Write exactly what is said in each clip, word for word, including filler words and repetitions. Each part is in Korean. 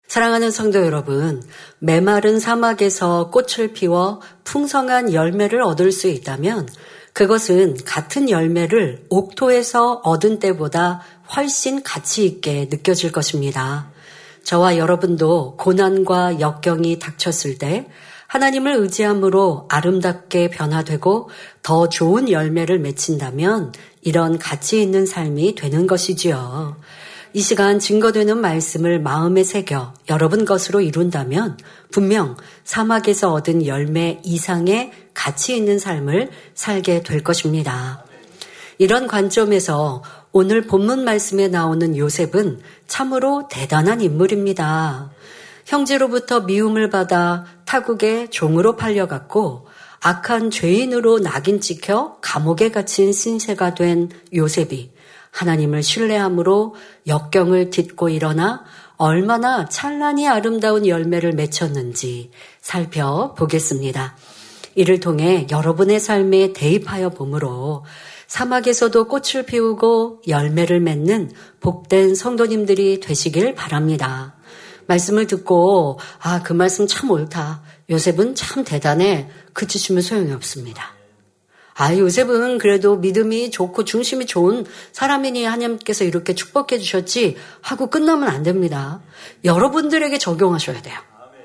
사랑하는 성도 여러분, 메마른 사막에서 꽃을 피워 풍성한 열매를 얻을 수 있다면 그것은 같은 열매를 옥토에서 얻은 때보다 훨씬 가치 있게 느껴질 것입니다. 저와 여러분도 고난과 역경이 닥쳤을 때 하나님을 의지함으로 아름답게 변화되고 더 좋은 열매를 맺힌다면 이런 가치 있는 삶이 되는 것이지요. 이 시간 증거되는 말씀을 마음에 새겨 여러분 것으로 이룬다면 분명 사막에서 얻은 열매 이상의 가치 있는 삶을 살게 될 것입니다. 이런 관점에서 오늘 본문 말씀에 나오는 요셉은 참으로 대단한 인물입니다. 형제로부터 미움을 받아 타국의 종으로 팔려갔고 악한 죄인으로 낙인 찍혀 감옥에 갇힌 신세가 된 요셉이 하나님을 신뢰함으로 역경을 딛고 일어나 얼마나 찬란히 아름다운 열매를 맺혔는지 살펴보겠습니다. 이를 통해 여러분의 삶에 대입하여 보므로 사막에서도 꽃을 피우고 열매를 맺는 복된 성도님들이 되시길 바랍니다. 말씀을 듣고 아, 그 말씀 참 옳다. 요셉은 참 대단해. 그치시면 소용이 없습니다. 아, 요셉은 그래도 믿음이 좋고 중심이 좋은 사람이니 하나님께서 이렇게 축복해 주셨지 하고 끝나면 안 됩니다. 여러분들에게 적용하셔야 돼요.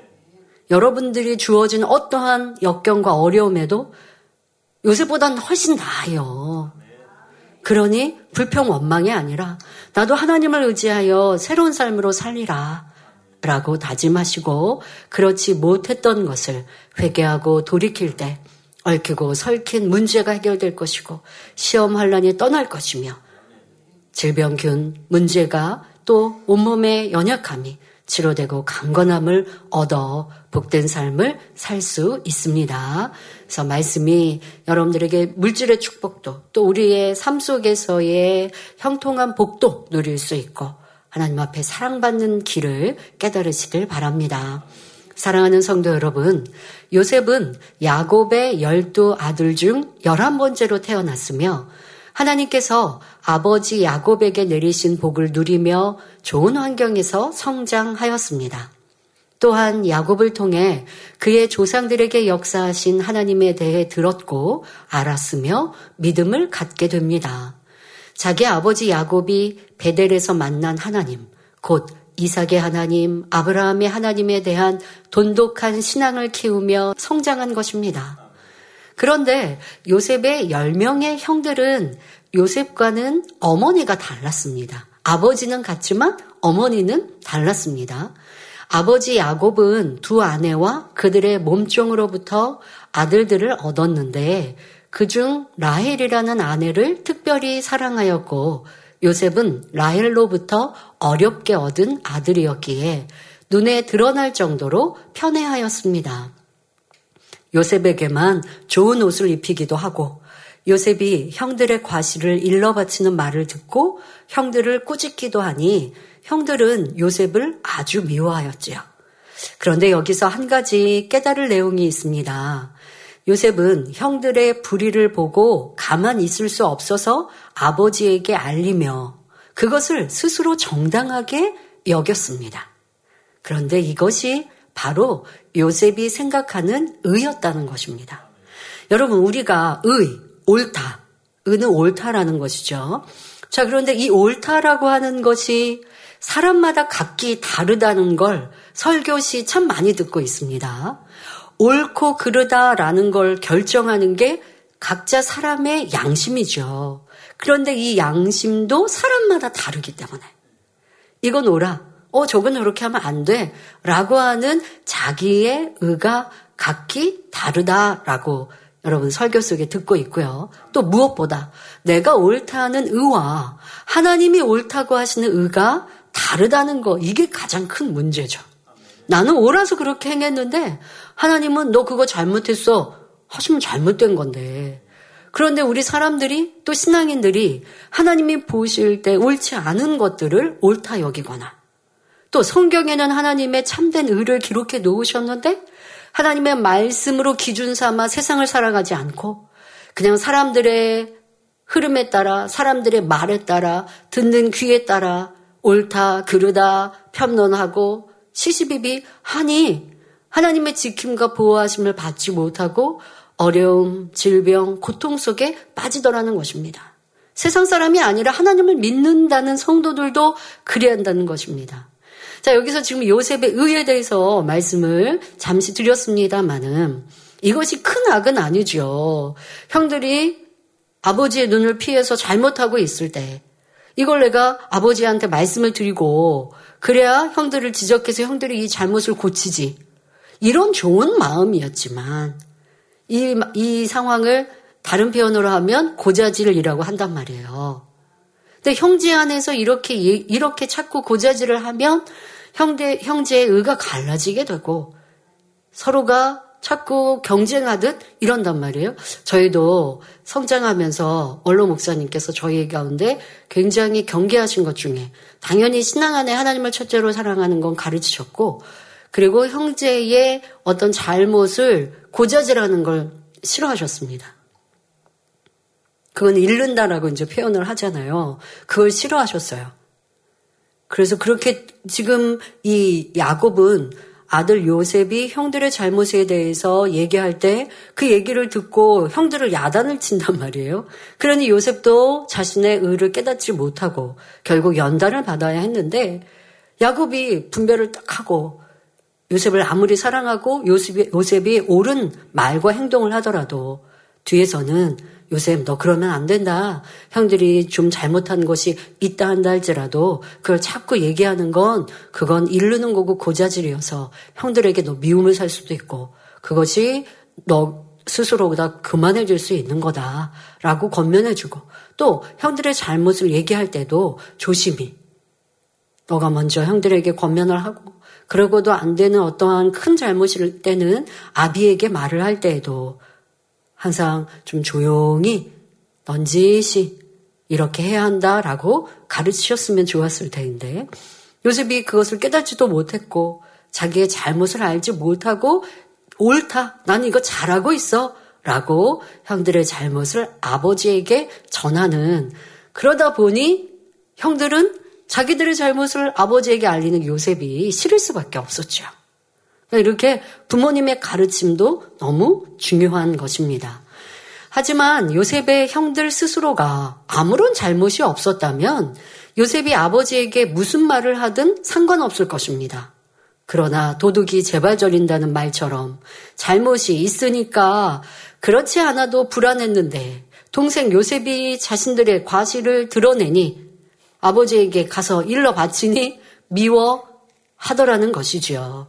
여러분들이 주어진 어떠한 역경과 어려움에도 요셉보다는 훨씬 나아요. 그러니 불평 원망이 아니라 나도 하나님을 의지하여 새로운 삶으로 살리라 라고 다짐하시고 그렇지 못했던 것을 회개하고 돌이킬 때 얽히고 설킨 문제가 해결될 것이고 시험 환란이 떠날 것이며 질병균 문제가 또 온몸의 연약함이 치료되고 강건함을 얻어 복된 삶을 살 수 있습니다. 그래서 말씀이 여러분들에게 물질의 축복도 또 우리의 삶 속에서의 형통한 복도 누릴 수 있고 하나님 앞에 사랑받는 길을 깨달으시길 바랍니다. 사랑하는 성도 여러분, 요셉은 야곱의 열두 아들 중 열한 번째로 태어났으며 하나님께서 아버지 야곱에게 내리신 복을 누리며 좋은 환경에서 성장하였습니다. 또한 야곱을 통해 그의 조상들에게 역사하신 하나님에 대해 들었고 알았으며 믿음을 갖게 됩니다. 자기 아버지 야곱이 베델에서 만난 하나님, 곧 이삭의 하나님, 아브라함의 하나님에 대한 돈독한 신앙을 키우며 성장한 것입니다. 그런데 요셉의 열 명의 형들은 요셉과는 어머니가 달랐습니다. 아버지는 같지만 어머니는 달랐습니다. 아버지 야곱은 두 아내와 그들의 몸종으로부터 아들들을 얻었는데 그중 라헬이라는 아내를 특별히 사랑하였고 요셉은 라헬로부터 어렵게 얻은 아들이었기에 눈에 드러날 정도로 편애하였습니다. 요셉에게만 좋은 옷을 입히기도 하고 요셉이 형들의 과실을 일러 바치는 말을 듣고 형들을 꾸짖기도 하니 형들은 요셉을 아주 미워하였지요. 그런데 여기서 한 가지 깨달을 내용이 있습니다. 요셉은 형들의 불의를 보고 가만히 있을 수 없어서 아버지에게 알리며 그것을 스스로 정당하게 여겼습니다. 그런데 이것이 바로 요셉이 생각하는 의였다는 것입니다. 여러분, 우리가 의, 옳다, 의는 옳다라는 것이죠. 자, 그런데 이 옳다라고 하는 것이 사람마다 각기 다르다는 걸 설교시 참 많이 듣고 있습니다. 옳고 그르다라는 걸 결정하는 게 각자 사람의 양심이죠. 그런데 이 양심도 사람마다 다르기 때문에 이건 옳아, 어 저건 저렇게 하면 안 돼 라고 하는 자기의 의가 각기 다르다라고 여러분 설교 속에 듣고 있고요. 또 무엇보다 내가 옳다는 의와 하나님이 옳다고 하시는 의가 다르다는 거, 이게 가장 큰 문제죠. 나는 옳아서 그렇게 행했는데 하나님은 너 그거 잘못했어 하시면 잘못된 건데, 그런데 우리 사람들이 또 신앙인들이 하나님이 보실 때 옳지 않은 것들을 옳다 여기거나, 또 성경에는 하나님의 참된 의를 기록해 놓으셨는데 하나님의 말씀으로 기준 삼아 세상을 살아가지 않고 그냥 사람들의 흐름에 따라, 사람들의 말에 따라, 듣는 귀에 따라 옳다 그르다 편론하고 시시비비 하니 하나님의 지킴과 보호하심을 받지 못하고 어려움, 질병, 고통 속에 빠지더라는 것입니다. 세상 사람이 아니라 하나님을 믿는다는 성도들도 그래야 한다는 것입니다. 자, 여기서 지금 요셉의 의에 대해서 말씀을 잠시 드렸습니다마는 이것이 큰 악은 아니죠. 형들이 아버지의 눈을 피해서 잘못하고 있을 때 이걸 내가 아버지한테 말씀을 드리고 그래야 형들을 지적해서 형들이 이 잘못을 고치지. 이런 좋은 마음이었지만 이, 이 상황을 다른 표현으로 하면 고자질이라고 한단 말이에요. 근데 형제 안에서 이렇게, 이렇게 자꾸 고자질을 하면 형제, 형제의 의가 갈라지게 되고 서로가 자꾸 경쟁하듯 이런단 말이에요. 저희도 성장하면서 원로 목사님께서 저희 가운데 굉장히 경계하신 것 중에 당연히 신앙 안에 하나님을 첫째로 사랑하는 건 가르치셨고 그리고 형제의 어떤 잘못을 고자질하는 걸 싫어하셨습니다. 그건 잃는다라고 이제 표현을 하잖아요. 그걸 싫어하셨어요. 그래서 그렇게 지금 이 야곱은 아들 요셉이 형들의 잘못에 대해서 얘기할 때 그 얘기를 듣고 형들을 야단을 친단 말이에요. 그러니 요셉도 자신의 의를 깨닫지 못하고 결국 연단을 받아야 했는데 야곱이 분별을 딱 하고 요셉을 아무리 사랑하고 요셉이, 요셉이 옳은 말과 행동을 하더라도 뒤에서는 요셉 너 그러면 안 된다. 형들이 좀 잘못한 것이 있다 한다 할지라도 그걸 자꾸 얘기하는 건 그건 이르는 거고 고자질이어서 형들에게 너 미움을 살 수도 있고 그것이 너 스스로보다 그만해질 수 있는 거다라고 권면해주고 또 형들의 잘못을 얘기할 때도 조심히 너가 먼저 형들에게 권면을 하고 그러고도 안 되는 어떠한 큰 잘못일 때는 아비에게 말을 할 때에도 항상 좀 조용히 넌지시 이렇게 해야 한다라고 가르치셨으면 좋았을 텐데 요셉이 그것을 깨닫지도 못했고 자기의 잘못을 알지 못하고 옳다. 난 이거 잘하고 있어. 라고 형들의 잘못을 아버지에게 전하는 그러다 보니 형들은 자기들의 잘못을 아버지에게 알리는 요셉이 싫을 수밖에 없었죠. 이렇게 부모님의 가르침도 너무 중요한 것입니다. 하지만 요셉의 형들 스스로가 아무런 잘못이 없었다면 요셉이 아버지에게 무슨 말을 하든 상관없을 것입니다. 그러나 도둑이 재발 저린다는 말처럼 잘못이 있으니까 그렇지 않아도 불안했는데 동생 요셉이 자신들의 과실을 드러내니 아버지에게 가서 일러 바치니 미워하더라는 것이지요.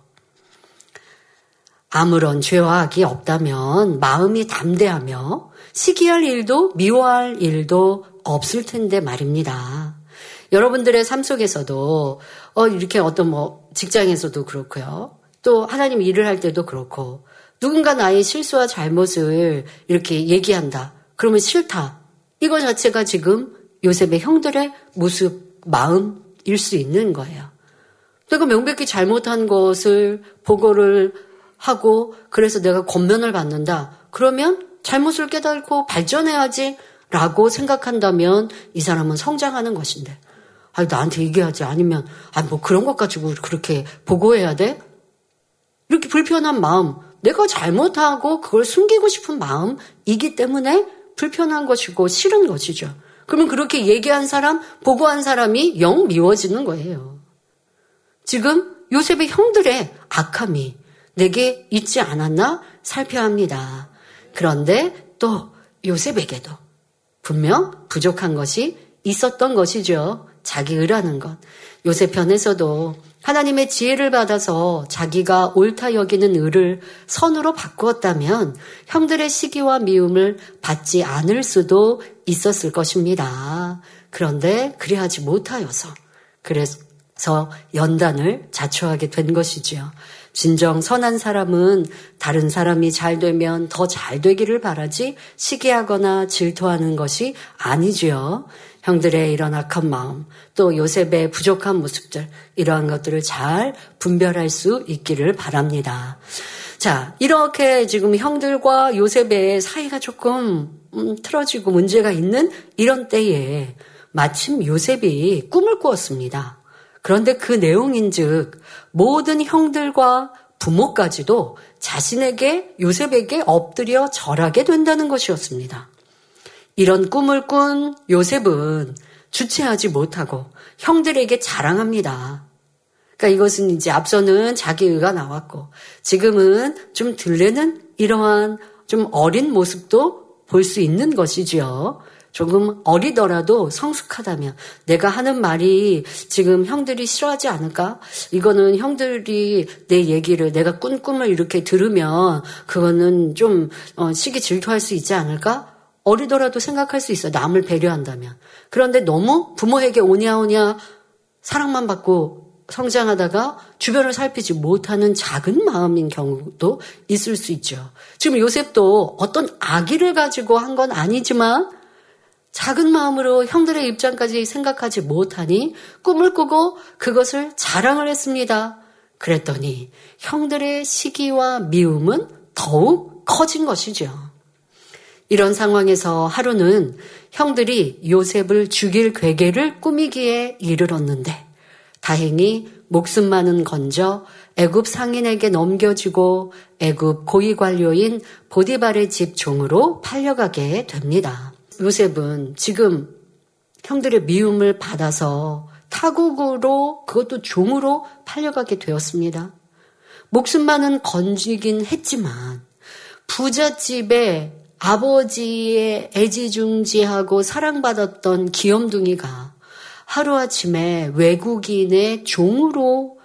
아무런 죄와 악이 없다면 마음이 담대하며 시기할 일도 미워할 일도 없을 텐데 말입니다. 여러분들의 삶 속에서도 어 이렇게 어떤 뭐 직장에서도 그렇고요. 또 하나님 일을 할 때도 그렇고 누군가 나의 실수와 잘못을 이렇게 얘기한다. 그러면 싫다. 이거 자체가 지금 요셉의 형들의 모습, 마음일 수 있는 거예요. 내가 명백히 잘못한 것을 보고를 하고 그래서 내가 권면을 받는다. 그러면 잘못을 깨닫고 발전해야지 라고 생각한다면 이 사람은 성장하는 것인데 아니 나한테 얘기하지 아니면 아니 뭐 그런 것 가지고 그렇게 보고해야 돼? 이렇게 불편한 마음 내가 잘못하고 그걸 숨기고 싶은 마음이기 때문에 불편한 것이고 싫은 것이죠. 그러면 그렇게 얘기한 사람, 보고한 사람이 영 미워지는 거예요. 지금 요셉의 형들의 악함이 내게 있지 않았나 살펴야 합니다. 그런데 또 요셉에게도 분명 부족한 것이 있었던 것이죠. 자기 의라는 것. 요셉 편에서도 하나님의 지혜를 받아서 자기가 옳다 여기는 의를 선으로 바꾸었다면 형들의 시기와 미움을 받지 않을 수도 있었을 것입니다. 그런데 그리하지 못하여서 그래서 연단을 자초하게 된 것이지요. 진정 선한 사람은 다른 사람이 잘 되면 더 잘 되기를 바라지 시기하거나 질투하는 것이 아니지요. 형들의 이런 악한 마음, 또 요셉의 부족한 모습들, 이러한 것들을 잘 분별할 수 있기를 바랍니다. 자, 이렇게 지금 형들과 요셉의 사이가 조금 음, 틀어지고 문제가 있는 이런 때에 마침 요셉이 꿈을 꾸었습니다. 그런데 그 내용인즉 모든 형들과 부모까지도 자신에게 요셉에게 엎드려 절하게 된다는 것이었습니다. 이런 꿈을 꾼 요셉은 주체하지 못하고 형들에게 자랑합니다. 그러니까 이것은 이제 앞서는 자기의가 나왔고 지금은 좀 들레는 이러한 좀 어린 모습도 볼 수 있는 것이지요. 조금 어리더라도 성숙하다면 내가 하는 말이 지금 형들이 싫어하지 않을까? 이거는 형들이 내 얘기를 내가 꾼 꿈을 이렇게 들으면 그거는 좀 시기 질투할 수 있지 않을까? 어리더라도 생각할 수 있어. 남을 배려한다면. 그런데 너무 부모에게 오냐오냐 사랑만 받고 성장하다가 주변을 살피지 못하는 작은 마음인 경우도 있을 수 있죠. 지금 요셉도 어떤 악의를 가지고 한 건 아니지만 작은 마음으로 형들의 입장까지 생각하지 못하니 꿈을 꾸고 그것을 자랑을 했습니다. 그랬더니 형들의 시기와 미움은 더욱 커진 것이죠. 이런 상황에서 하루는 형들이 요셉을 죽일 괴계를 꾸미기에 이르렀는데 다행히 목숨만은 건져 애굽 상인에게 넘겨주고 애굽 고위 관료인 보디발의 집 종으로 팔려가게 됩니다. 요셉은 지금 형들의 미움을 받아서 타국으로 그것도 종으로 팔려가게 되었습니다. 목숨만은 건지긴 했지만 부잣집에 아버지의 애지중지하고 사랑받았던 귀염둥이가 하루아침에 외국인의 종으로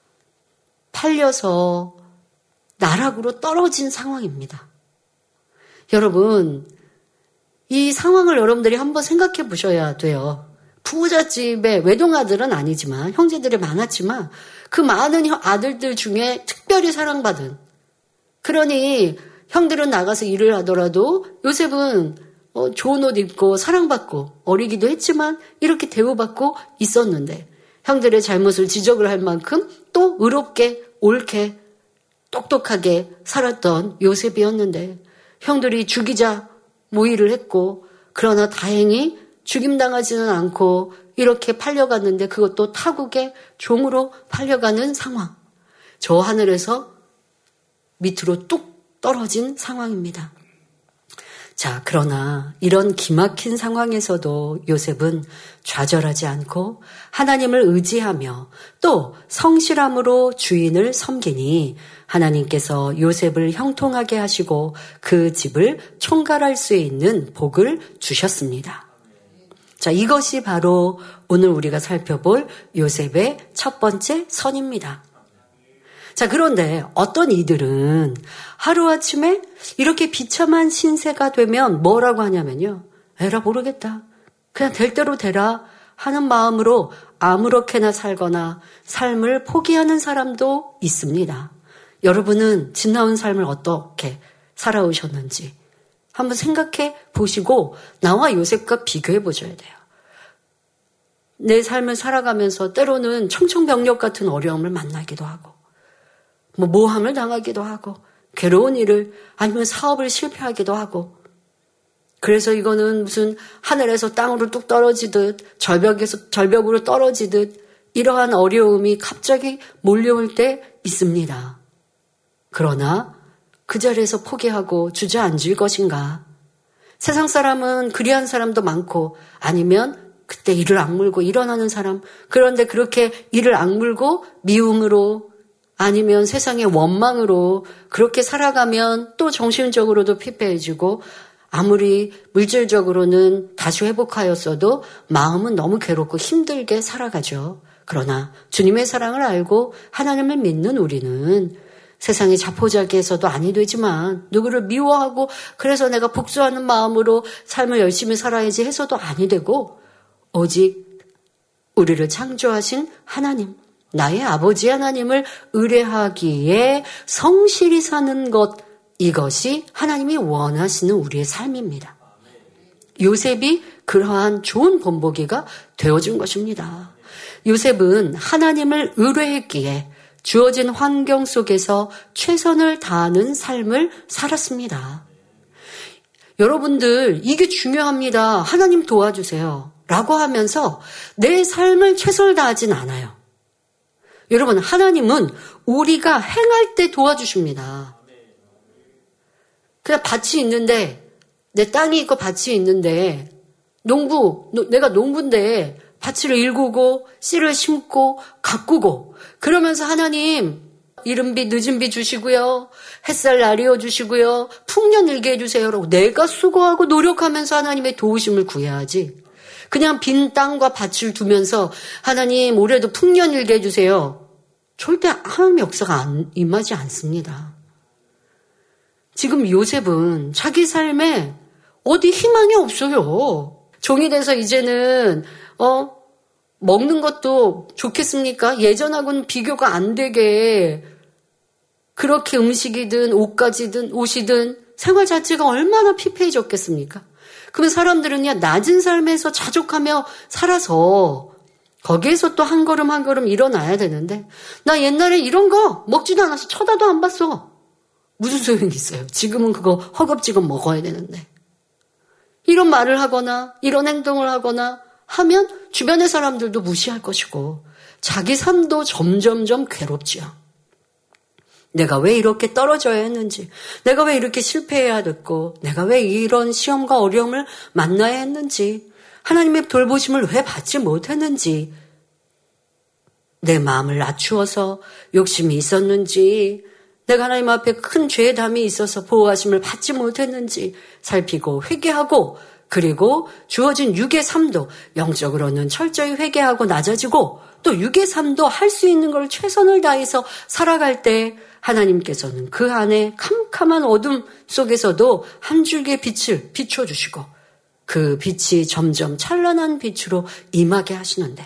팔려서 나락으로 떨어진 상황입니다. 여러분, 이 상황을 여러분들이 한번 생각해 보셔야 돼요. 부잣집의 외동아들은 아니지만 형제들이 많았지만 그 많은 아들들 중에 특별히 사랑받은, 그러니 형들은 나가서 일을 하더라도 요셉은 어, 좋은 옷 입고 사랑받고 어리기도 했지만 이렇게 대우받고 있었는데 형들의 잘못을 지적을 할 만큼 또 의롭게 옳게 똑똑하게 살았던 요셉이었는데 형들이 죽이자 모의를 했고 그러나 다행히 죽임당하지는 않고 이렇게 팔려갔는데 그것도 타국의 종으로 팔려가는 상황. 저 하늘에서 밑으로 뚝 떨어진 상황입니다. 자, 그러나 이런 기막힌 상황에서도 요셉은 좌절하지 않고 하나님을 의지하며 또 성실함으로 주인을 섬기니 하나님께서 요셉을 형통하게 하시고 그 집을 총괄할 수 있는 복을 주셨습니다. 자, 이것이 바로 오늘 우리가 살펴볼 요셉의 첫 번째 선입니다. 자, 그런데 어떤 이들은 하루아침에 이렇게 비참한 신세가 되면 뭐라고 하냐면요. 에라 모르겠다. 그냥 될 대로 되라 하는 마음으로 아무렇게나 살거나 삶을 포기하는 사람도 있습니다. 여러분은 지나온 삶을 어떻게 살아오셨는지 한번 생각해 보시고 나와 요셉과 비교해 보셔야 돼요. 내 삶을 살아가면서 때로는 청천벽력 같은 어려움을 만나기도 하고 뭐 모함을 당하기도 하고 괴로운 일을 아니면 사업을 실패하기도 하고 그래서 이거는 무슨 하늘에서 땅으로 뚝 떨어지듯 절벽에서 절벽으로 떨어지듯 이러한 어려움이 갑자기 몰려올 때 있습니다. 그러나 그 자리에서 포기하고 주저앉을 것인가? 세상 사람은 그리한 사람도 많고 아니면 그때 이를 악물고 일어나는 사람, 그런데 그렇게 이를 악물고 미움으로 아니면 세상의 원망으로 그렇게 살아가면 또 정신적으로도 피폐해지고 아무리 물질적으로는 다시 회복하였어도 마음은 너무 괴롭고 힘들게 살아가죠. 그러나 주님의 사랑을 알고 하나님을 믿는 우리는 세상의 자포자기에서도 아니 되지만 누구를 미워하고 그래서 내가 복수하는 마음으로 삶을 열심히 살아야지 해서도 아니 되고 오직 우리를 창조하신 하나님, 나의 아버지 하나님을 의뢰하기에 성실히 사는 것, 이것이 하나님이 원하시는 우리의 삶입니다. 요셉이 그러한 좋은 본보기가 되어준 것입니다. 요셉은 하나님을 의뢰했기에 주어진 환경 속에서 최선을 다하는 삶을 살았습니다. 여러분들 이게 중요합니다. 하나님 도와주세요. 라고 하면서 내 삶을 최선을 다하진 않아요. 여러분, 하나님은 우리가 행할 때 도와주십니다. 그냥 밭이 있는데, 내 땅이 있고 밭이 있는데, 농부, 노, 내가 농부인데 밭을 일구고 씨를 심고 가꾸고 그러면서 하나님 이른 비 늦은 비 주시고요. 햇살 날이어 주시고요. 풍년 일게 해주세요라고 내가 수고하고 노력하면서 하나님의 도우심을 구해야 하지. 그냥 빈 땅과 밭을 두면서 하나님 올해도 풍년 일게 해주세요. 절대 하나님의 역사가 안, 임하지 않습니다. 지금 요셉은 자기 삶에 어디 희망이 없어요. 종이 돼서 이제는 어 먹는 것도 좋겠습니까? 예전하고는 비교가 안 되게 그렇게 음식이든 옷가지든 옷이든 생활 자체가 얼마나 피폐해졌겠습니까? 그러면 사람들은요 낮은 삶에서 자족하며 살아서 거기에서 또 한 걸음 한 걸음 일어나야 되는데 나 옛날에 이런 거 먹지도 않아서 쳐다도 안 봤어. 무슨 소용이 있어요? 지금은 그거 허겁지겁 먹어야 되는데. 이런 말을 하거나 이런 행동을 하거나 하면 주변의 사람들도 무시할 것이고 자기 삶도 점점점 괴롭지요. 내가 왜 이렇게 떨어져야 했는지, 내가 왜 이렇게 실패해야 됐고, 내가 왜 이런 시험과 어려움을 만나야 했는지, 하나님의 돌보심을 왜 받지 못했는지, 내 마음을 낮추어서 욕심이 있었는지, 내가 하나님 앞에 큰 죄의 담이 있어서 보호하심을 받지 못했는지 살피고 회개하고 그리고 주어진 육의 삶도 영적으로는 철저히 회개하고 낮아지고 또 육의 삶도 할 수 있는 걸 최선을 다해서 살아갈 때 하나님께서는 그 안에 캄캄한 어둠 속에서도 한 줄기의 빛을 비춰주시고 그 빛이 점점 찬란한 빛으로 임하게 하시는데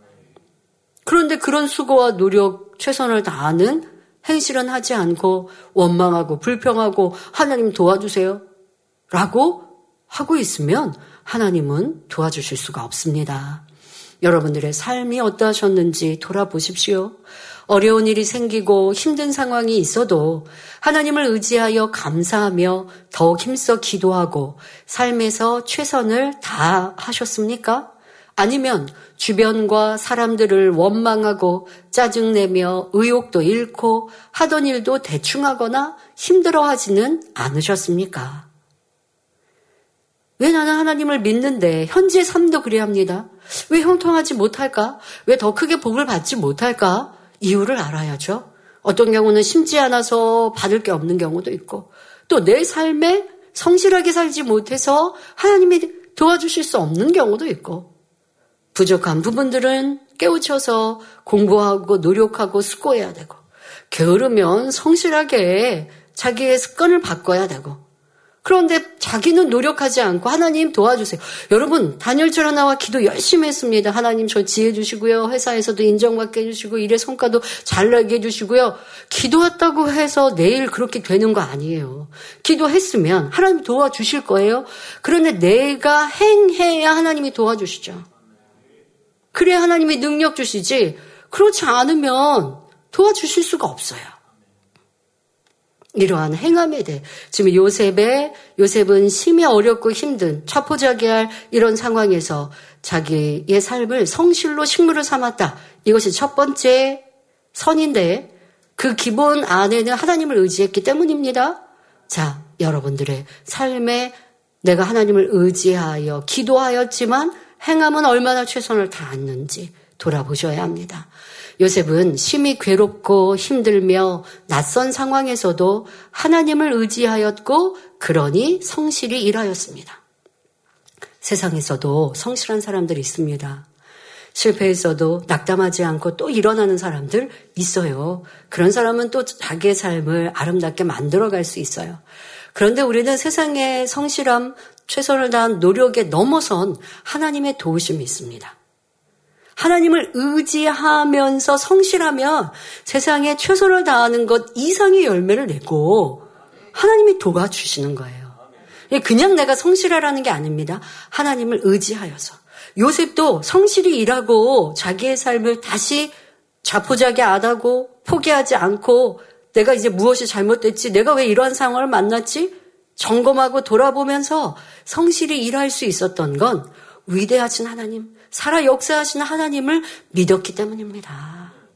그런데 그런 수고와 노력 최선을 다하는 행실은 하지 않고 원망하고 불평하고 하나님 도와주세요 라고 하고 있으면 하나님은 도와주실 수가 없습니다. 여러분들의 삶이 어떠하셨는지 돌아보십시오. 어려운 일이 생기고 힘든 상황이 있어도 하나님을 의지하여 감사하며 더욱 힘써 기도하고 삶에서 최선을 다하셨습니까? 아니면 주변과 사람들을 원망하고 짜증내며 의욕도 잃고 하던 일도 대충하거나 힘들어하지는 않으셨습니까? 왜 나는 하나님을 믿는데 현재 삶도 그래야 합니다. 왜 형통하지 못할까? 왜 더 크게 복을 받지 못할까? 이유를 알아야죠. 어떤 경우는 심지 않아서 받을 게 없는 경우도 있고 또 내 삶에 성실하게 살지 못해서 하나님이 도와주실 수 없는 경우도 있고 부족한 부분들은 깨우쳐서 공부하고 노력하고 수고해야 되고 게으르면 성실하게 자기의 습관을 바꿔야 되고 그런데 자기는 노력하지 않고 하나님 도와주세요. 여러분 단열절 하나와 기도 열심히 했습니다. 하나님 저 지혜 주시고요. 회사에서도 인정받게 해주시고 일의 성과도 잘 나게 해주시고요. 기도했다고 해서 내일 그렇게 되는 거 아니에요. 기도했으면 하나님 도와주실 거예요. 그런데 내가 행해야 하나님이 도와주시죠. 그래야 하나님이 능력 주시지 그렇지 않으면 도와주실 수가 없어요. 이러한 행함에 대해 지금 요셉의 요셉은 심히 어렵고 힘든 차포자기할 이런 상황에서 자기의 삶을 성실로 식물을 삼았다. 이것이 첫 번째 선인데 그 기본 안에는 하나님을 의지했기 때문입니다. 자, 여러분들의 삶에 내가 하나님을 의지하여 기도하였지만 행함은 얼마나 최선을 다했는지 돌아보셔야 합니다. 요셉은 심히 괴롭고 힘들며 낯선 상황에서도 하나님을 의지하였고 그러니 성실히 일하였습니다. 세상에서도 성실한 사람들이 있습니다. 실패했어도 낙담하지 않고 또 일어나는 사람들 있어요. 그런 사람은 또 자기의 삶을 아름답게 만들어갈 수 있어요. 그런데 우리는 세상의 성실함, 최선을 다한 노력에 넘어선 하나님의 도우심이 있습니다. 하나님을 의지하면서 성실하면 세상에 최선을 다하는 것 이상의 열매를 내고 하나님이 도와주시는 거예요. 그냥 내가 성실하라는 게 아닙니다. 하나님을 의지하여서. 요셉도 성실히 일하고 자기의 삶을 다시 자포자기 안 하고 포기하지 않고 내가 이제 무엇이 잘못됐지, 내가 왜 이러한 상황을 만났지 점검하고 돌아보면서 성실히 일할 수 있었던 건 위대하신 하나님, 살아 역사하시는 하나님을 믿었기 때문입니다.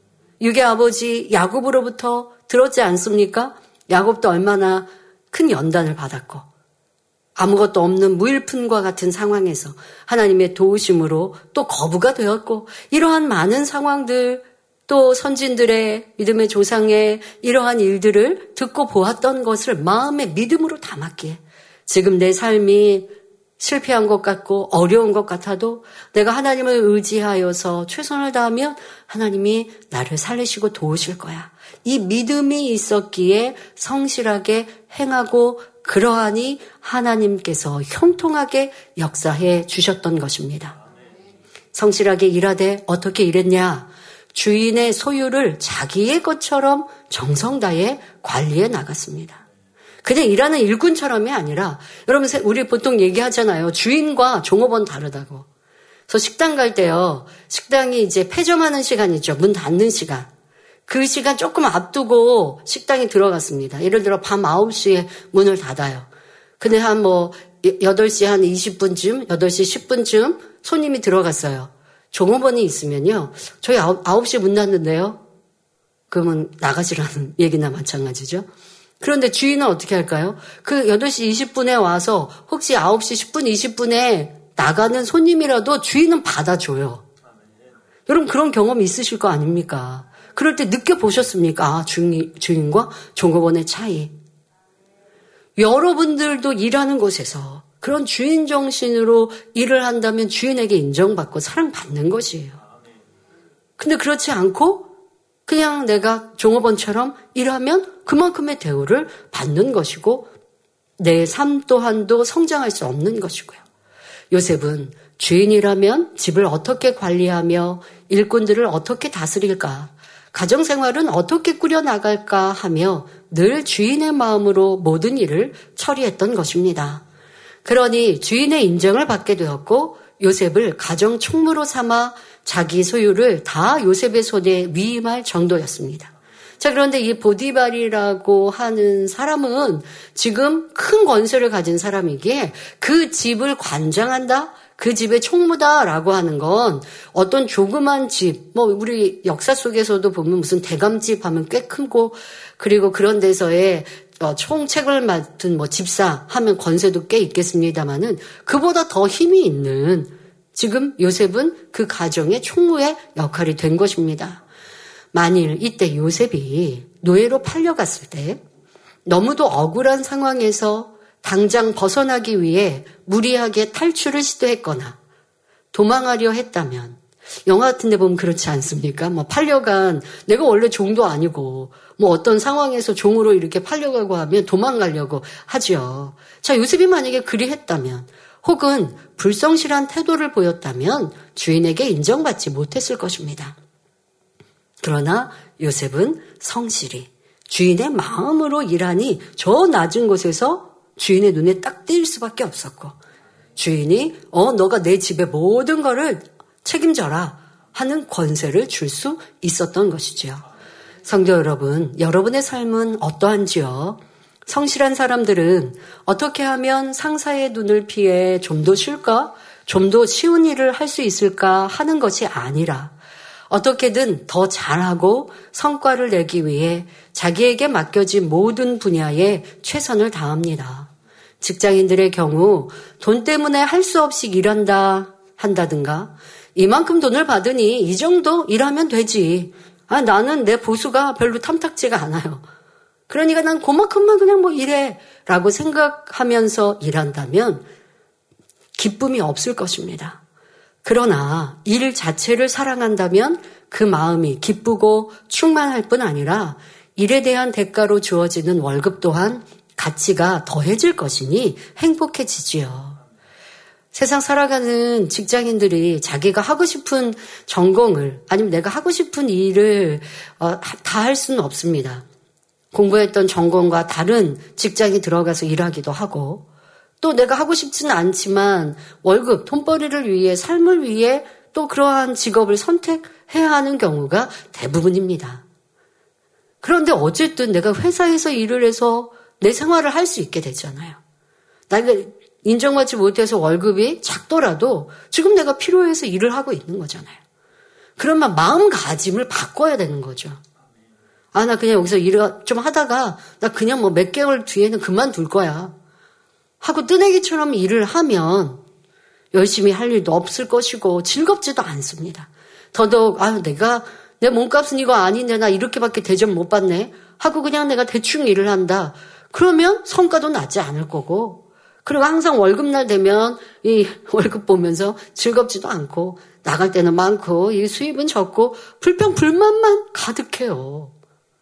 육의 아버지 야곱으로부터 들었지 않습니까? 야곱도 얼마나 큰 연단을 받았고 아무것도 없는 무일푼과 같은 상황에서 하나님의 도우심으로 또 거부가 되었고 이러한 많은 상황들 또 선진들의 믿음의 조상의 이러한 일들을 듣고 보았던 것을 마음의 믿음으로 담았기에 지금 내 삶이 실패한 것 같고 어려운 것 같아도 내가 하나님을 의지하여서 최선을 다하면 하나님이 나를 살리시고 도우실 거야. 이 믿음이 있었기에 성실하게 행하고 그러하니 하나님께서 형통하게 역사해 주셨던 것입니다. 성실하게 일하되 어떻게 일했냐? 주인의 소유를 자기의 것처럼 정성 다해 관리해 나갔습니다. 그냥 일하는 일꾼처럼이 아니라 여러분 우리 보통 얘기하잖아요. 주인과 종업원 다르다고. 그래서 식당 갈 때요. 식당이 이제 폐점하는 시간이죠. 문 닫는 시간. 그 시간 조금 앞두고 식당에 들어갔습니다. 예를 들어 밤 아홉 시에 문을 닫아요. 근데 한 뭐 여덟 시 한 이십 분쯤, 여덟 시 십 분쯤 손님이 들어갔어요. 종업원이 있으면요. 저희 아홉 시에 문 닫는데요. 그러면 나가시라는 얘기나 마찬가지죠. 그런데 주인은 어떻게 할까요? 그 여덟 시 이십 분에 와서 혹시 아홉 시 십 분, 이십 분에 나가는 손님이라도 주인은 받아줘요. 여러분 그런 경험 있으실 거 아닙니까? 그럴 때 느껴보셨습니까? 아, 주인, 주인과 종업원의 차이. 여러분들도 일하는 곳에서 그런 주인 정신으로 일을 한다면 주인에게 인정받고 사랑받는 것이에요. 근데 그렇지 않고 그냥 내가 종업원처럼 일하면 그만큼의 대우를 받는 것이고 내 삶 또한도 성장할 수 없는 것이고요. 요셉은 주인이라면 집을 어떻게 관리하며 일꾼들을 어떻게 다스릴까, 가정생활은 어떻게 꾸려나갈까 하며 늘 주인의 마음으로 모든 일을 처리했던 것입니다. 그러니 주인의 인정을 받게 되었고 요셉을 가정 총무로 삼아 자기 소유를 다 요셉의 손에 위임할 정도였습니다. 자, 그런데 이 보디발이라고 하는 사람은 지금 큰 권세를 가진 사람이기에 그 집을 관장한다? 그 집의 총무다라고 하는 건 어떤 조그만 집, 뭐 우리 역사 속에서도 보면 무슨 대감집 하면 꽤 크고 그리고 그런 데서의 총책을 맡은 뭐 집사 하면 권세도 꽤 있겠습니다만은 그보다 더 힘이 있는 지금 요셉은 그 가정의 총무의 역할이 된 것입니다. 만일 이때 요셉이 노예로 팔려갔을 때 너무도 억울한 상황에서 당장 벗어나기 위해 무리하게 탈출을 시도했거나 도망하려 했다면 영화 같은 데 보면 그렇지 않습니까? 뭐 팔려간 내가 원래 종도 아니고 뭐 어떤 상황에서 종으로 이렇게 팔려가고 하면 도망가려고 하죠. 자, 요셉이 만약에 그리 했다면 혹은 불성실한 태도를 보였다면 주인에게 인정받지 못했을 것입니다. 그러나 요셉은 성실히 주인의 마음으로 일하니 저 낮은 곳에서 주인의 눈에 딱 띌 수밖에 없었고 주인이 어 너가 내 집의 모든 거를 책임져라 하는 권세를 줄 수 있었던 것이지요. 성도 여러분, 여러분의 삶은 어떠한지요? 성실한 사람들은 어떻게 하면 상사의 눈을 피해 좀 더 쉴까? 좀 더 쉬운 일을 할 수 있을까 하는 것이 아니라 어떻게든 더 잘하고 성과를 내기 위해 자기에게 맡겨진 모든 분야에 최선을 다합니다. 직장인들의 경우 돈 때문에 할 수 없이 일한다 한다든가 이만큼 돈을 받으니 이 정도 일하면 되지. 아, 나는 내 보수가 별로 탐탁지가 않아요. 그러니까 난 그만큼만 그냥 뭐 일해 라고 생각하면서 일한다면 기쁨이 없을 것입니다. 그러나 일 자체를 사랑한다면 그 마음이 기쁘고 충만할 뿐 아니라 일에 대한 대가로 주어지는 월급 또한 가치가 더해질 것이니 행복해지지요. 세상 살아가는 직장인들이 자기가 하고 싶은 전공을 아니면 내가 하고 싶은 일을 어, 다 할 수는 없습니다. 공부했던 전공과 다른 직장에 들어가서 일하기도 하고 또 내가 하고 싶지는 않지만 월급, 돈벌이를 위해 삶을 위해 또 그러한 직업을 선택해야 하는 경우가 대부분입니다. 그런데 어쨌든 내가 회사에서 일을 해서 내 생활을 할 수 있게 되잖아요. 내가 인정받지 못해서 월급이 작더라도 지금 내가 필요해서 일을 하고 있는 거잖아요. 그러면 마음가짐을 바꿔야 되는 거죠. 아, 나 그냥 여기서 일을 좀 하다가 나 그냥 뭐 몇 개월 뒤에는 그만둘 거야 하고 뜨내기처럼 일을 하면 열심히 할 일도 없을 것이고 즐겁지도 않습니다. 더더욱 아유 내가 내 몸값은 이거 아닌데 나 이렇게밖에 대접 못 받네 하고 그냥 내가 대충 일을 한다. 그러면 성과도 나지 않을 거고, 그리고 항상 월급날 되면 이 월급 보면서 즐겁지도 않고 나갈 때는 많고 이 수입은 적고 불평 불만만 가득해요.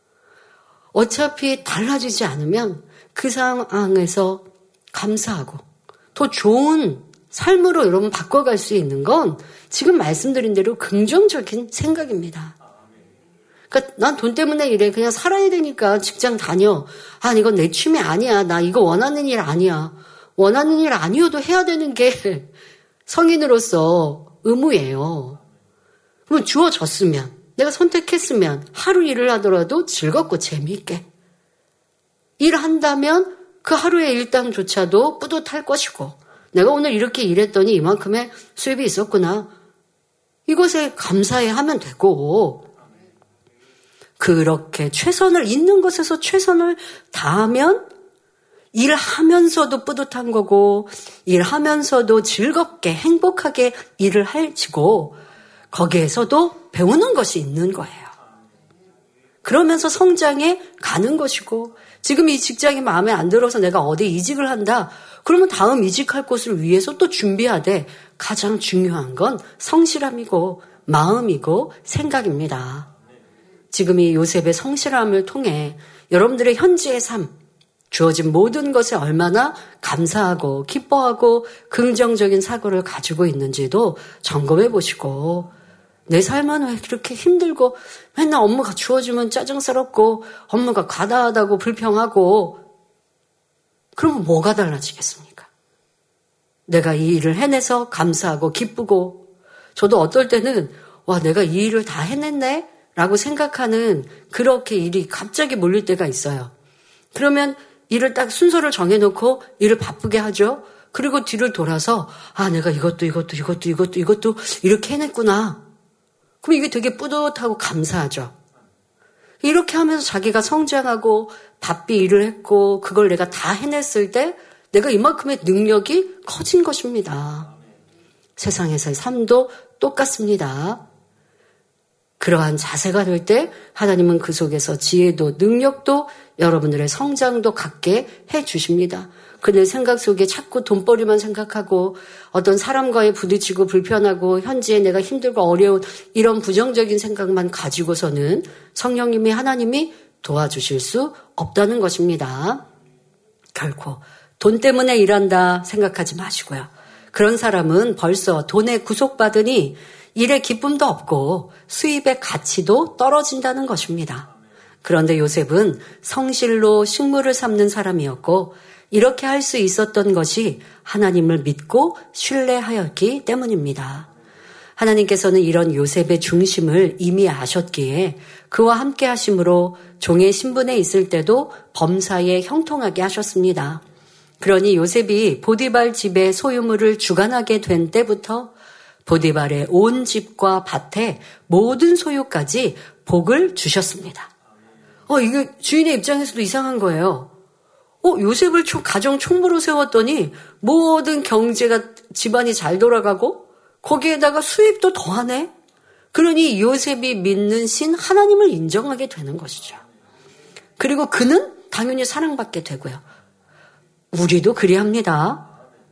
어차피 달라지지 않으면 그 상황에서 감사하고 더 좋은 삶으로 여러분 바꿔갈 수 있는 건 지금 말씀드린 대로 긍정적인 생각입니다. 그러니까 난 돈 때문에 이래. 그냥 살아야 되니까 직장 다녀. 아, 이건 내 취미 아니야. 나 이거 원하는 일 아니야. 원하는 일 아니어도 해야 되는 게 성인으로서 의무예요. 그럼 주어졌으면, 내가 선택했으면 하루 일을 하더라도 즐겁고 재미있게 일한다면 그 하루의 일당조차도 뿌듯할 것이고, 내가 오늘 이렇게 일했더니 이만큼의 수입이 있었구나. 이것에 감사해 하면 되고, 그렇게 최선을 있는 것에서 최선을 다하면 일하면서도 뿌듯한 거고 일하면서도 즐겁게 행복하게 일을 할지고 거기에서도 배우는 것이 있는 거예요. 그러면서 성장해 가는 것이고 지금 이 직장이 마음에 안 들어서 내가 어디 이직을 한다. 그러면 다음 이직할 곳을 위해서 또 준비하되 가장 중요한 건 성실함이고 마음이고 생각입니다. 지금 이 요셉의 성실함을 통해 여러분들의 현재의 삶, 주어진 모든 것에 얼마나 감사하고 기뻐하고 긍정적인 사고를 가지고 있는지도 점검해 보시고 내 삶은 왜 그렇게 힘들고 맨날 업무가 주어지면 짜증스럽고 업무가 과다하다고 불평하고 그러면 뭐가 달라지겠습니까? 내가 이 일을 해내서 감사하고 기쁘고 저도 어떨 때는 와 내가 이 일을 다 해냈네? 라고 생각하는 그렇게 일이 갑자기 몰릴 때가 있어요. 그러면 일을 딱 순서를 정해놓고 일을 바쁘게 하죠. 그리고 뒤를 돌아서 아 내가 이것도 이것도 이것도 이것도 이것도 이렇게 해냈구나. 그럼 이게 되게 뿌듯하고 감사하죠. 이렇게 하면서 자기가 성장하고 바삐 일을 했고 그걸 내가 다 해냈을 때 내가 이만큼의 능력이 커진 것입니다. 세상에서의 삶도 똑같습니다. 그러한 자세가 될 때 하나님은 그 속에서 지혜도 능력도 여러분들의 성장도 갖게 해주십니다. 그들 생각 속에 자꾸 돈벌이만 생각하고 어떤 사람과의 부딪히고 불편하고 현재에 내가 힘들고 어려운 이런 부정적인 생각만 가지고서는 성령님이 하나님이 도와주실 수 없다는 것입니다. 결코 돈 때문에 일한다 생각하지 마시고요. 그런 사람은 벌써 돈에 구속받으니 일의 기쁨도 없고 수입의 가치도 떨어진다는 것입니다. 그런데 요셉은 성실로 식물을 삶는 사람이었고 이렇게 할 수 있었던 것이 하나님을 믿고 신뢰하였기 때문입니다. 하나님께서는 이런 요셉의 중심을 이미 아셨기에 그와 함께 하심으로 종의 신분에 있을 때도 범사에 형통하게 하셨습니다. 그러니 요셉이 보디발 집의 소유물을 주관하게 된 때부터 보디발의 온 집과 밭의 모든 소유까지 복을 주셨습니다. 어, 이게 주인의 입장에서도 이상한 거예요. 어, 요셉을 총, 가정 총무로 세웠더니 모든 경제가 집안이 잘 돌아가고 거기에다가 수입도 더하네. 그러니 요셉이 믿는 신 하나님을 인정하게 되는 것이죠. 그리고 그는 당연히 사랑받게 되고요. 우리도 그리합니다.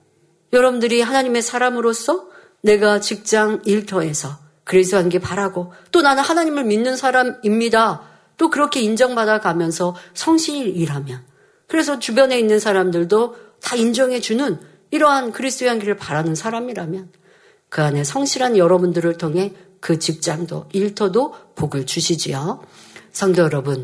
여러분들이 하나님의 사람으로서 내가 직장 일터에서 그리스도인께 바라고 또 나는 하나님을 믿는 사람입니다. 또 그렇게 인정받아 가면서 성실히 일하면 그래서 주변에 있는 사람들도 다 인정해주는 이러한 그리스도의 길을 바라는 사람이라면 그 안에 성실한 여러분들을 통해 그 직장도 일터도 복을 주시지요. 성도 여러분,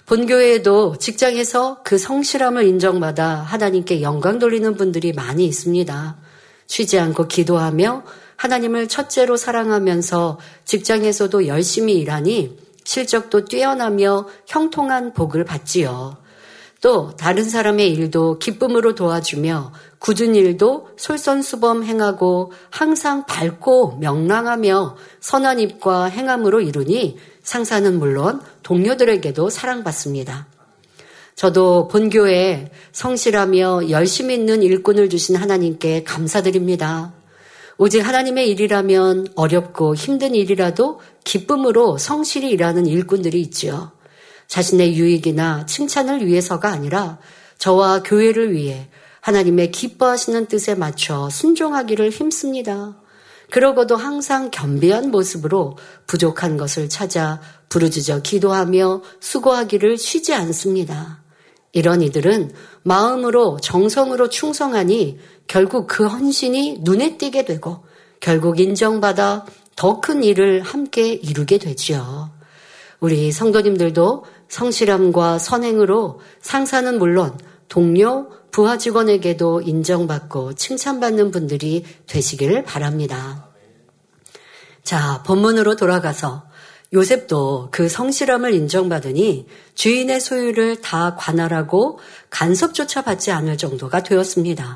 본교회에도 직장에서 그 성실함을 인정받아 하나님께 영광 돌리는 분들이 많이 있습니다. 쉬지 않고 기도하며 하나님을 첫째로 사랑하면서 직장에서도 열심히 일하니 실적도 뛰어나며 형통한 복을 받지요. 또 다른 사람의 일도 기쁨으로 도와주며 굳은 일도 솔선수범 행하고 항상 밝고 명랑하며 선한 입과 행함으로 이루니 상사는 물론 동료들에게도 사랑받습니다. 저도 본교에 성실하며 열심히 있는 일꾼을 주신 하나님께 감사드립니다. 오직 하나님의 일이라면 어렵고 힘든 일이라도 기쁨으로 성실히 일하는 일꾼들이 있지요. 자신의 유익이나 칭찬을 위해서가 아니라 저와 교회를 위해 하나님의 기뻐하시는 뜻에 맞춰 순종하기를 힘씁니다. 그러고도 항상 겸비한 모습으로 부족한 것을 찾아 부르짖어 기도하며 수고하기를 쉬지 않습니다. 이런 이들은 마음으로 정성으로 충성하니 결국 그 헌신이 눈에 띄게 되고 결국 인정받아 더 큰 일을 함께 이루게 되지요. 우리 성도님들도 성실함과 선행으로 상사는 물론 동료, 부하 직원에게도 인정받고 칭찬받는 분들이 되시기를 바랍니다. 자, 본문으로 돌아가서 요셉도 그 성실함을 인정받으니 주인의 소유를 다 관할하고 간섭조차 받지 않을 정도가 되었습니다.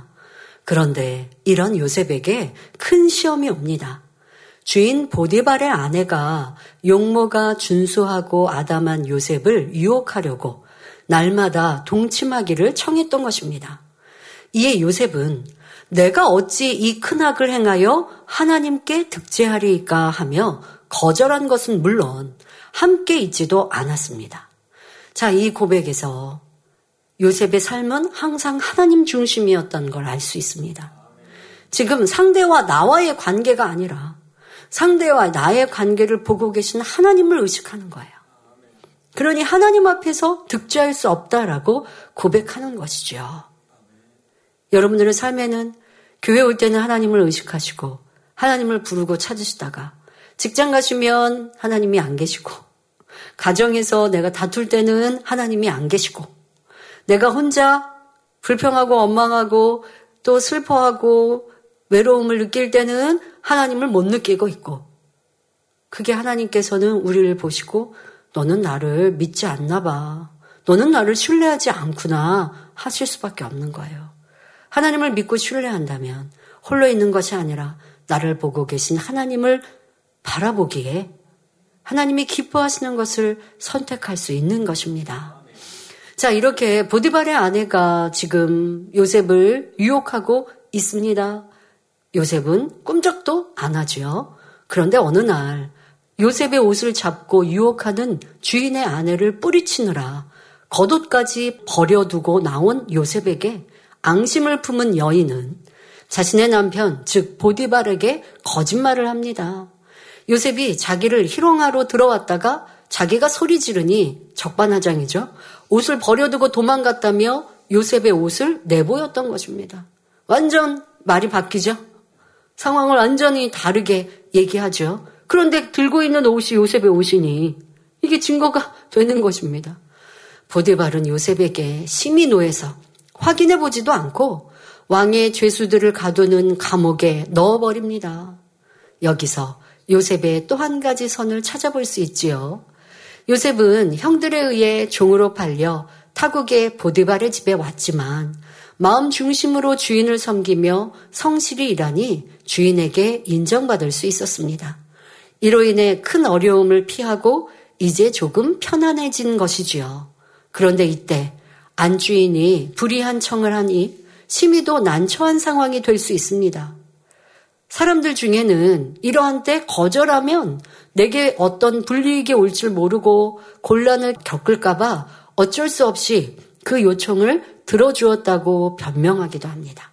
그런데 이런 요셉에게 큰 시험이 옵니다. 주인 보디발의 아내가 용모가 준수하고 아담한 요셉을 유혹하려고 날마다 동침하기를 청했던 것입니다. 이에 요셉은 내가 어찌 이 큰 악을 행하여 하나님께 득죄하리이까 하며 거절한 것은 물론 함께 있지도 않았습니다. 자, 이 고백에서 요셉의 삶은 항상 하나님 중심이었던 걸 알 수 있습니다. 지금 상대와 나와의 관계가 아니라 상대와 나의 관계를 보고 계신 하나님을 의식하는 거예요. 그러니 하나님 앞에서 득죄할 수 없다라고 고백하는 것이죠. 여러분들의 삶에는 교회 올 때는 하나님을 의식하시고 하나님을 부르고 찾으시다가 직장 가시면 하나님이 안 계시고 가정에서 내가 다툴 때는 하나님이 안 계시고 내가 혼자 불평하고 원망하고 또 슬퍼하고 외로움을 느낄 때는 하나님을 못 느끼고 있고 그게 하나님께서는 우리를 보시고 너는 나를 믿지 않나 봐. 너는 나를 신뢰하지 않구나 하실 수밖에 없는 거예요. 하나님을 믿고 신뢰한다면 홀로 있는 것이 아니라 나를 보고 계신 하나님을 바라보기에 하나님이 기뻐하시는 것을 선택할 수 있는 것입니다. 자, 이렇게 보디발의 아내가 지금 요셉을 유혹하고 있습니다. 요셉은 꿈쩍도 안 하지요. 그런데 어느 날 요셉의 옷을 잡고 유혹하는 주인의 아내를 뿌리치느라 겉옷까지 버려두고 나온 요셉에게 앙심을 품은 여인은 자신의 남편 즉 보디발에게 거짓말을 합니다. 요셉이 자기를 희롱하러 들어왔다가 자기가 소리 지르니 적반하장이죠. 옷을 버려두고 도망갔다며 요셉의 옷을 내보였던 것입니다. 완전 말이 바뀌죠. 상황을 완전히 다르게 얘기하죠. 그런데 들고 있는 옷이 요셉의 옷이니 이게 증거가 되는 것입니다. 보디발은 요셉에게 심히 노해서 확인해보지도 않고 왕의 죄수들을 가두는 감옥에 넣어버립니다. 여기서 요셉의 또 한 가지 선을 찾아볼 수 있지요. 요셉은 형들에 의해 종으로 팔려 타국의 보디발의 집에 왔지만 마음 중심으로 주인을 섬기며 성실히 일하니 주인에게 인정받을 수 있었습니다. 이로 인해 큰 어려움을 피하고 이제 조금 편안해진 것이지요. 그런데 이때 안주인이 불의한 청을 하니 심히도 난처한 상황이 될 수 있습니다. 사람들 중에는 이러한 때 거절하면 내게 어떤 불이익이 올 줄 모르고 곤란을 겪을까 봐 어쩔 수 없이 그 요청을 들어주었다고 변명하기도 합니다.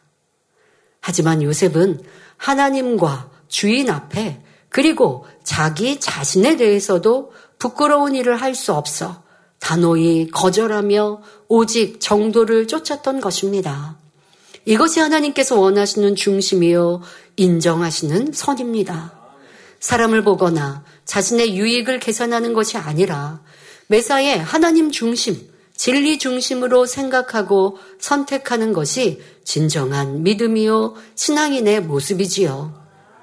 하지만 요셉은 하나님과 주인 앞에 그리고 자기 자신에 대해서도 부끄러운 일을 할 수 없어 단호히 거절하며 오직 정도를 쫓았던 것입니다. 이것이 하나님께서 원하시는 중심이요 인정하시는 선입니다. 사람을 보거나 자신의 유익을 계산하는 것이 아니라 매사에 하나님 중심, 진리 중심으로 생각하고 선택하는 것이 진정한 믿음이요 신앙인의 모습이지요.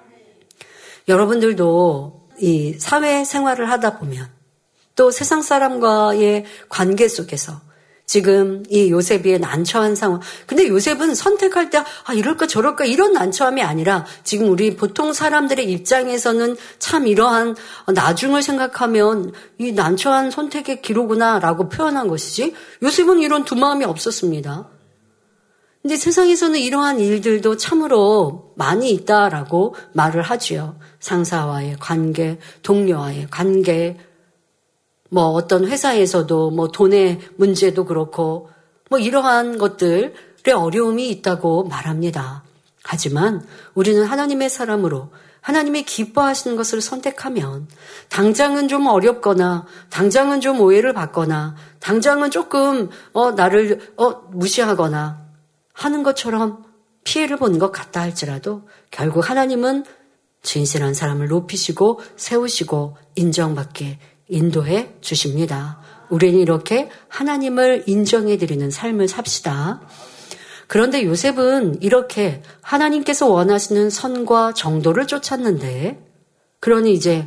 여러분들도 이 사회 생활을 하다 보면 또 세상 사람과의 관계 속에서 지금 이 요셉의 난처한 상황. 근데 요셉은 선택할 때 아 이럴까 저럴까 이런 난처함이 아니라 지금 우리 보통 사람들의 입장에서는 참 이러한 나중을 생각하면 이 난처한 선택의 기로구나라고 표현한 것이지 요셉은 이런 두 마음이 없었습니다. 근데 세상에서는 이러한 일들도 참으로 많이 있다라고 말을 하지요. 상사와의 관계, 동료와의 관계, 뭐 어떤 회사에서도 뭐 돈의 문제도 그렇고 뭐 이러한 것들의 어려움이 있다고 말합니다. 하지만 우리는 하나님의 사람으로 하나님이 기뻐하시는 것을 선택하면 당장은 좀 어렵거나 당장은 좀 오해를 받거나 당장은 조금 어 나를 어 무시하거나 하는 것처럼 피해를 보는 것 같다 할지라도 결국 하나님은 진실한 사람을 높이시고 세우시고 인정받게 인도해 주십니다. 우리는 이렇게 하나님을 인정해 드리는 삶을 삽시다. 그런데 요셉은 이렇게 하나님께서 원하시는 선과 정도를 쫓았는데 그러니 이제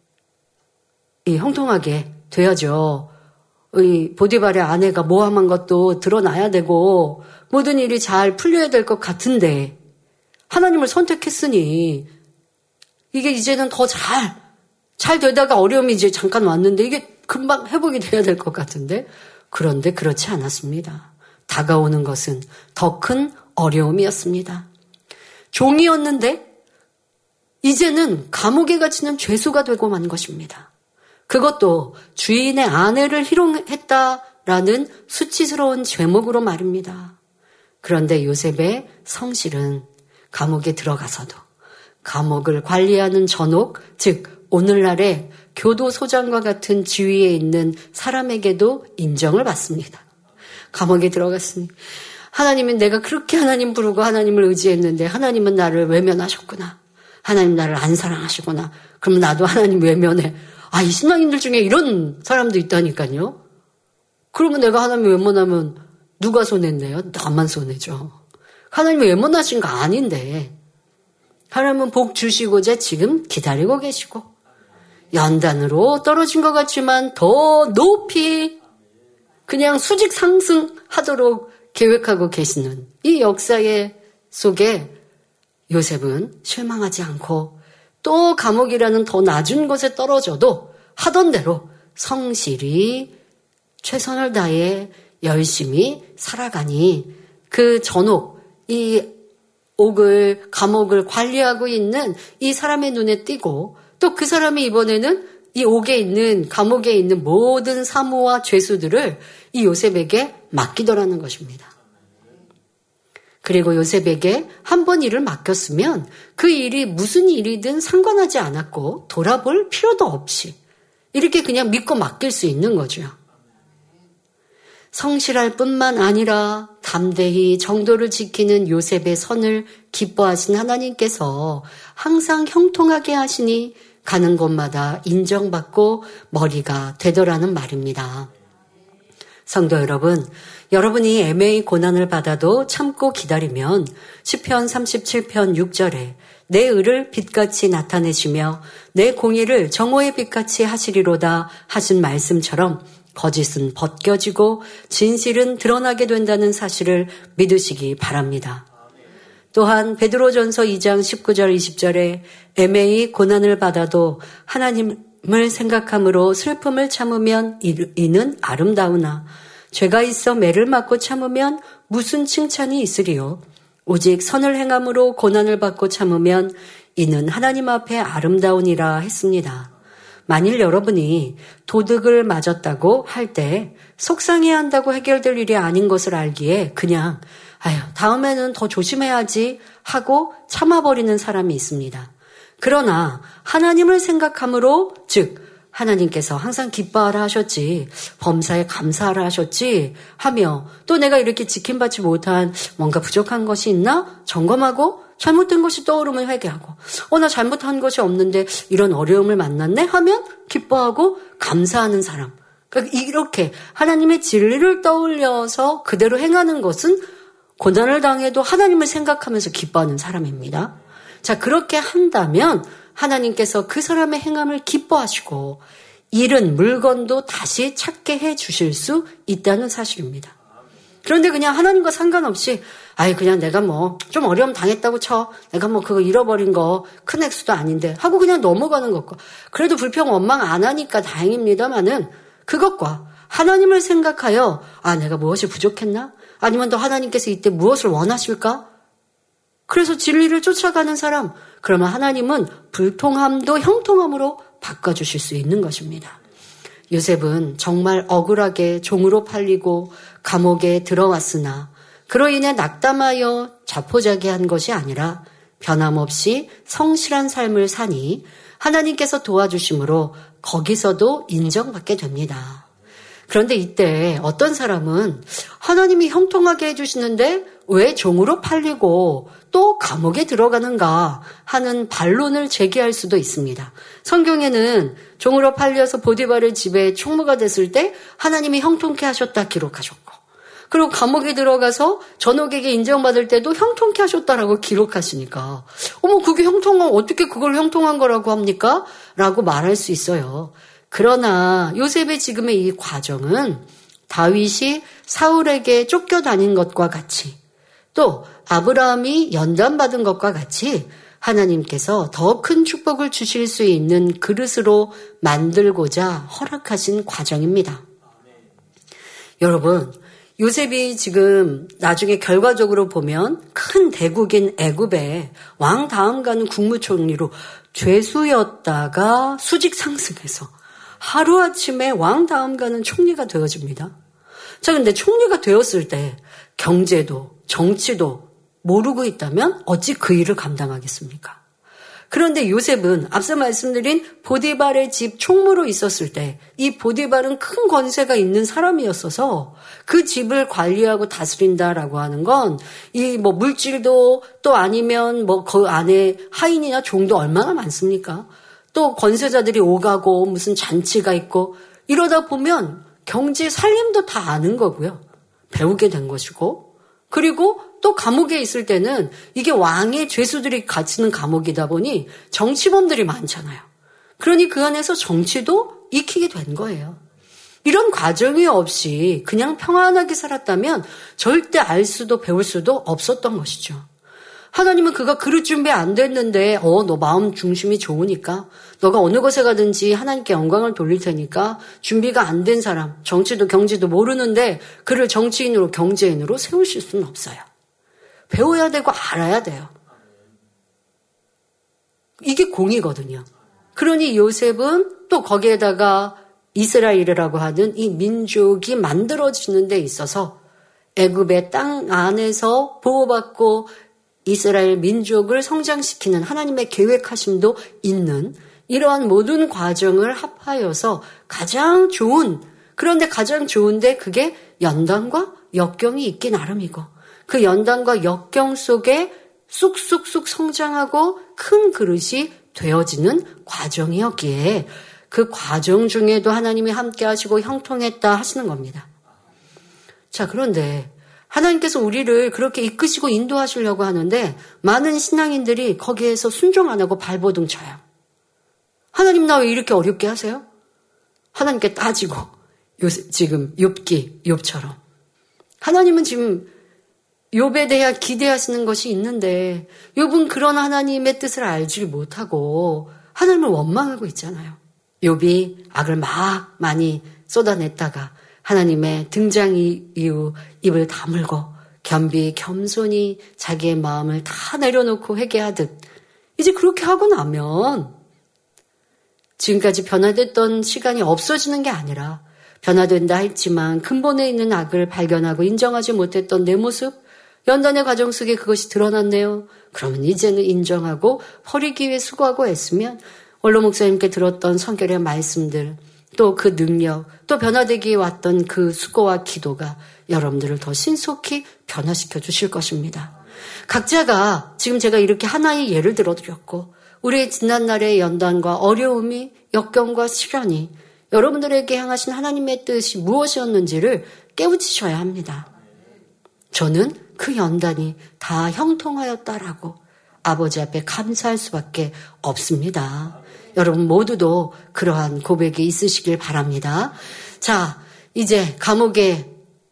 이 형통하게 돼야죠. 이 보디발의 아내가 모함한 것도 드러나야 되고 모든 일이 잘 풀려야 될 것 같은데 하나님을 선택했으니 이게 이제는 더 잘 잘 되다가 어려움이 이제 잠깐 왔는데 이게 금방 회복이 돼야 될 것 같은데 그런데 그렇지 않았습니다. 다가오는 것은 더 큰 어려움이었습니다. 종이었는데 이제는 감옥에 갇히는 죄수가 되고 만 것입니다. 그것도 주인의 아내를 희롱했다라는 수치스러운 죄목으로 말입니다. 그런데 요셉의 성실은 감옥에 들어가서도 감옥을 관리하는 전옥, 즉 오늘날의 교도소장과 같은 지위에 있는 사람에게도 인정을 받습니다. 감옥에 들어갔으니 하나님은 내가 그렇게 하나님 부르고 하나님을 의지했는데 하나님은 나를 외면하셨구나. 하나님 나를 안 사랑하시구나. 그럼 나도 하나님 외면해. 아, 이 신앙인들 중에 이런 사람도 있다니까요. 그러면 내가 하나님 외면하면 누가 손해내요? 나만 손해죠. 하나님이 외면하신 거 아닌데 하나님은 복 주시고자 지금 기다리고 계시고 연단으로 떨어진 것 같지만 더 높이 그냥 수직 상승하도록 계획하고 계시는 이 역사의 속에 요셉은 실망하지 않고 또 감옥이라는 더 낮은 곳에 떨어져도 하던 대로 성실히 최선을 다해 열심히 살아가니 그 전옥, 이 옥을, 감옥을 관리하고 있는 이 사람의 눈에 띄고 또 그 사람이 이번에는 이 옥에 있는, 감옥에 있는 모든 사모와 죄수들을 이 요셉에게 맡기더라는 것입니다. 그리고 요셉에게 한 번 일을 맡겼으면 그 일이 무슨 일이든 상관하지 않았고 돌아볼 필요도 없이 이렇게 그냥 믿고 맡길 수 있는 거죠. 성실할 뿐만 아니라 담대히 정도를 지키는 요셉의 선을 기뻐하신 하나님께서 항상 형통하게 하시니 가는 곳마다 인정받고 머리가 되더라는 말입니다. 성도 여러분, 여러분이 애매히 고난을 받아도 참고 기다리면 시편 삼십칠 편 육 절에 내 의를 빛같이 나타내시며 내 공의를 정오의 빛같이 하시리로다 하신 말씀처럼 거짓은 벗겨지고 진실은 드러나게 된다는 사실을 믿으시기 바랍니다. 또한 베드로전서 이 장 십구 절 이십 절에 애매히 고난을 받아도 하나님을 생각함으로 슬픔을 참으면 이는 아름다우나 죄가 있어 매를 맞고 참으면 무슨 칭찬이 있으리요. 오직 선을 행함으로 고난을 받고 참으면 이는 하나님 앞에 아름다우니라 했습니다. 만일 여러분이 도둑을 맞았다고 할 때 속상해한다고 해결될 일이 아닌 것을 알기에 그냥 아유 다음에는 더 조심해야지 하고 참아버리는 사람이 있습니다. 그러나 하나님을 생각함으로 즉 하나님께서 항상 기뻐하라 하셨지 범사에 감사하라 하셨지 하며 또 내가 이렇게 지킴받지 못한 뭔가 부족한 것이 있나 점검하고 잘못된 것이 떠오르면 회개하고 어, 나 잘못한 것이 없는데 이런 어려움을 만났네 하면 기뻐하고 감사하는 사람. 그러니까 이렇게 하나님의 진리를 떠올려서 그대로 행하는 것은 고난을 당해도 하나님을 생각하면서 기뻐하는 사람입니다. 자, 그렇게 한다면 하나님께서 그 사람의 행함을 기뻐하시고 잃은 물건도 다시 찾게 해 주실 수 있다는 사실입니다. 그런데 그냥 하나님과 상관없이 아이 그냥 내가 뭐 좀 어려움 당했다고 쳐. 내가 뭐 그거 잃어버린 거 큰 액수도 아닌데 하고 그냥 넘어가는 것과 그래도 불평 원망 안 하니까 다행입니다마는 그것과 하나님을 생각하여 아 내가 무엇이 부족했나? 아니면 또 하나님께서 이때 무엇을 원하실까? 그래서 진리를 쫓아가는 사람 그러면 하나님은 불통함도 형통함으로 바꿔주실 수 있는 것입니다. 요셉은 정말 억울하게 종으로 팔리고 감옥에 들어왔으나 그로 인해 낙담하여 자포자기한 것이 아니라 변함없이 성실한 삶을 사니 하나님께서 도와주심으로 거기서도 인정받게 됩니다. 그런데 이때 어떤 사람은 하나님이 형통하게 해주시는데 왜 종으로 팔리고 또 감옥에 들어가는가 하는 반론을 제기할 수도 있습니다. 성경에는 종으로 팔려서 보디발의 집에 총무가 됐을 때 하나님이 형통케 하셨다 기록하셨고 그리고 감옥에 들어가서 전옥에게 인정받을 때도 형통케 하셨다라고 기록하시니까 어머 그게 형통한 어떻게 그걸 형통한 거라고 합니까? 라고 말할 수 있어요. 그러나 요셉의 지금의 이 과정은 다윗이 사울에게 쫓겨다닌 것과 같이 또 아브라함이 연단받은 것과 같이 하나님께서 더 큰 축복을 주실 수 있는 그릇으로 만들고자 허락하신 과정입니다. 여러분 요셉이 지금 나중에 결과적으로 보면 큰 대국인 애굽의 왕 다음 가는 국무총리로 죄수였다가 수직 상승해서 하루아침에 왕 다음 가는 총리가 되어집니다. 자, 근데 총리가 되었을 때 경제도 정치도 모르고 있다면 어찌 그 일을 감당하겠습니까? 그런데 요셉은 앞서 말씀드린 보디발의 집 총무로 있었을 때 이 보디발은 큰 권세가 있는 사람이었어서 그 집을 관리하고 다스린다라고 하는 건 이 뭐 물질도 또 아니면 뭐 그 안에 하인이나 종도 얼마나 많습니까? 또 권세자들이 오가고 무슨 잔치가 있고 이러다 보면 경제 살림도 다 아는 거고요. 배우게 된 것이고 그리고 또 감옥에 있을 때는 이게 왕의 죄수들이 갇히는 감옥이다 보니 정치범들이 많잖아요. 그러니 그 안에서 정치도 익히게 된 거예요. 이런 과정이 없이 그냥 평안하게 살았다면 절대 알 수도 배울 수도 없었던 것이죠. 하나님은 그가 그릇 준비 안 됐는데 어, 너 마음 중심이 좋으니까 너가 어느 곳에 가든지 하나님께 영광을 돌릴 테니까 준비가 안 된 사람, 정치도 경제도 모르는데 그를 정치인으로 경제인으로 세우실 수는 없어요. 배워야 되고 알아야 돼요. 이게 공이거든요. 그러니 요셉은 또 거기에다가 이스라엘이라고 하는 이 민족이 만들어지는 데 있어서 애굽의 땅 안에서 보호받고 이스라엘 민족을 성장시키는 하나님의 계획하심도 있는 이러한 모든 과정을 합하여서 가장 좋은, 그런데 가장 좋은데 그게 연단과 역경이 있기 나름이고 그 연단과 역경 속에 쑥쑥쑥 성장하고 큰 그릇이 되어지는 과정이었기에 그 과정 중에도 하나님이 함께 하시고 형통했다 하시는 겁니다. 자, 그런데 하나님께서 우리를 그렇게 이끄시고 인도하시려고 하는데 많은 신앙인들이 거기에서 순종 안 하고 발버둥 쳐요. 하나님 나 왜 이렇게 어렵게 하세요? 하나님께 따지고 요새 지금 욥기, 욥처럼 하나님은 지금 욥에 대해 기대하시는 것이 있는데 욥은 그런 하나님의 뜻을 알지 못하고 하나님을 원망하고 있잖아요. 욥이 악을 막 많이 쏟아냈다가 하나님의 등장 이후 입을 다물고 겸비 겸손히 자기의 마음을 다 내려놓고 회개하듯 이제 그렇게 하고 나면 지금까지 변화됐던 시간이 없어지는 게 아니라 변화된다 했지만 근본에 있는 악을 발견하고 인정하지 못했던 내 모습, 연단의 과정 속에 그것이 드러났네요. 그러면 이제는 인정하고 버리기 위해 수고하고 애쓰면 원로 목사님께 들었던 성결의 말씀들, 또 그 능력, 또 변화되기에 왔던 그 수고와 기도가 여러분들을 더 신속히 변화시켜 주실 것입니다. 각자가 지금 제가 이렇게 하나의 예를 들어드렸고 우리의 지난날의 연단과 어려움이 역경과 시련이 여러분들에게 향하신 하나님의 뜻이 무엇이었는지를 깨우치셔야 합니다. 저는 그 연단이 다 형통하였다라고 아버지 앞에 감사할 수밖에 없습니다. 여러분 모두도 그러한 고백이 있으시길 바랍니다. 자, 이제 감옥에서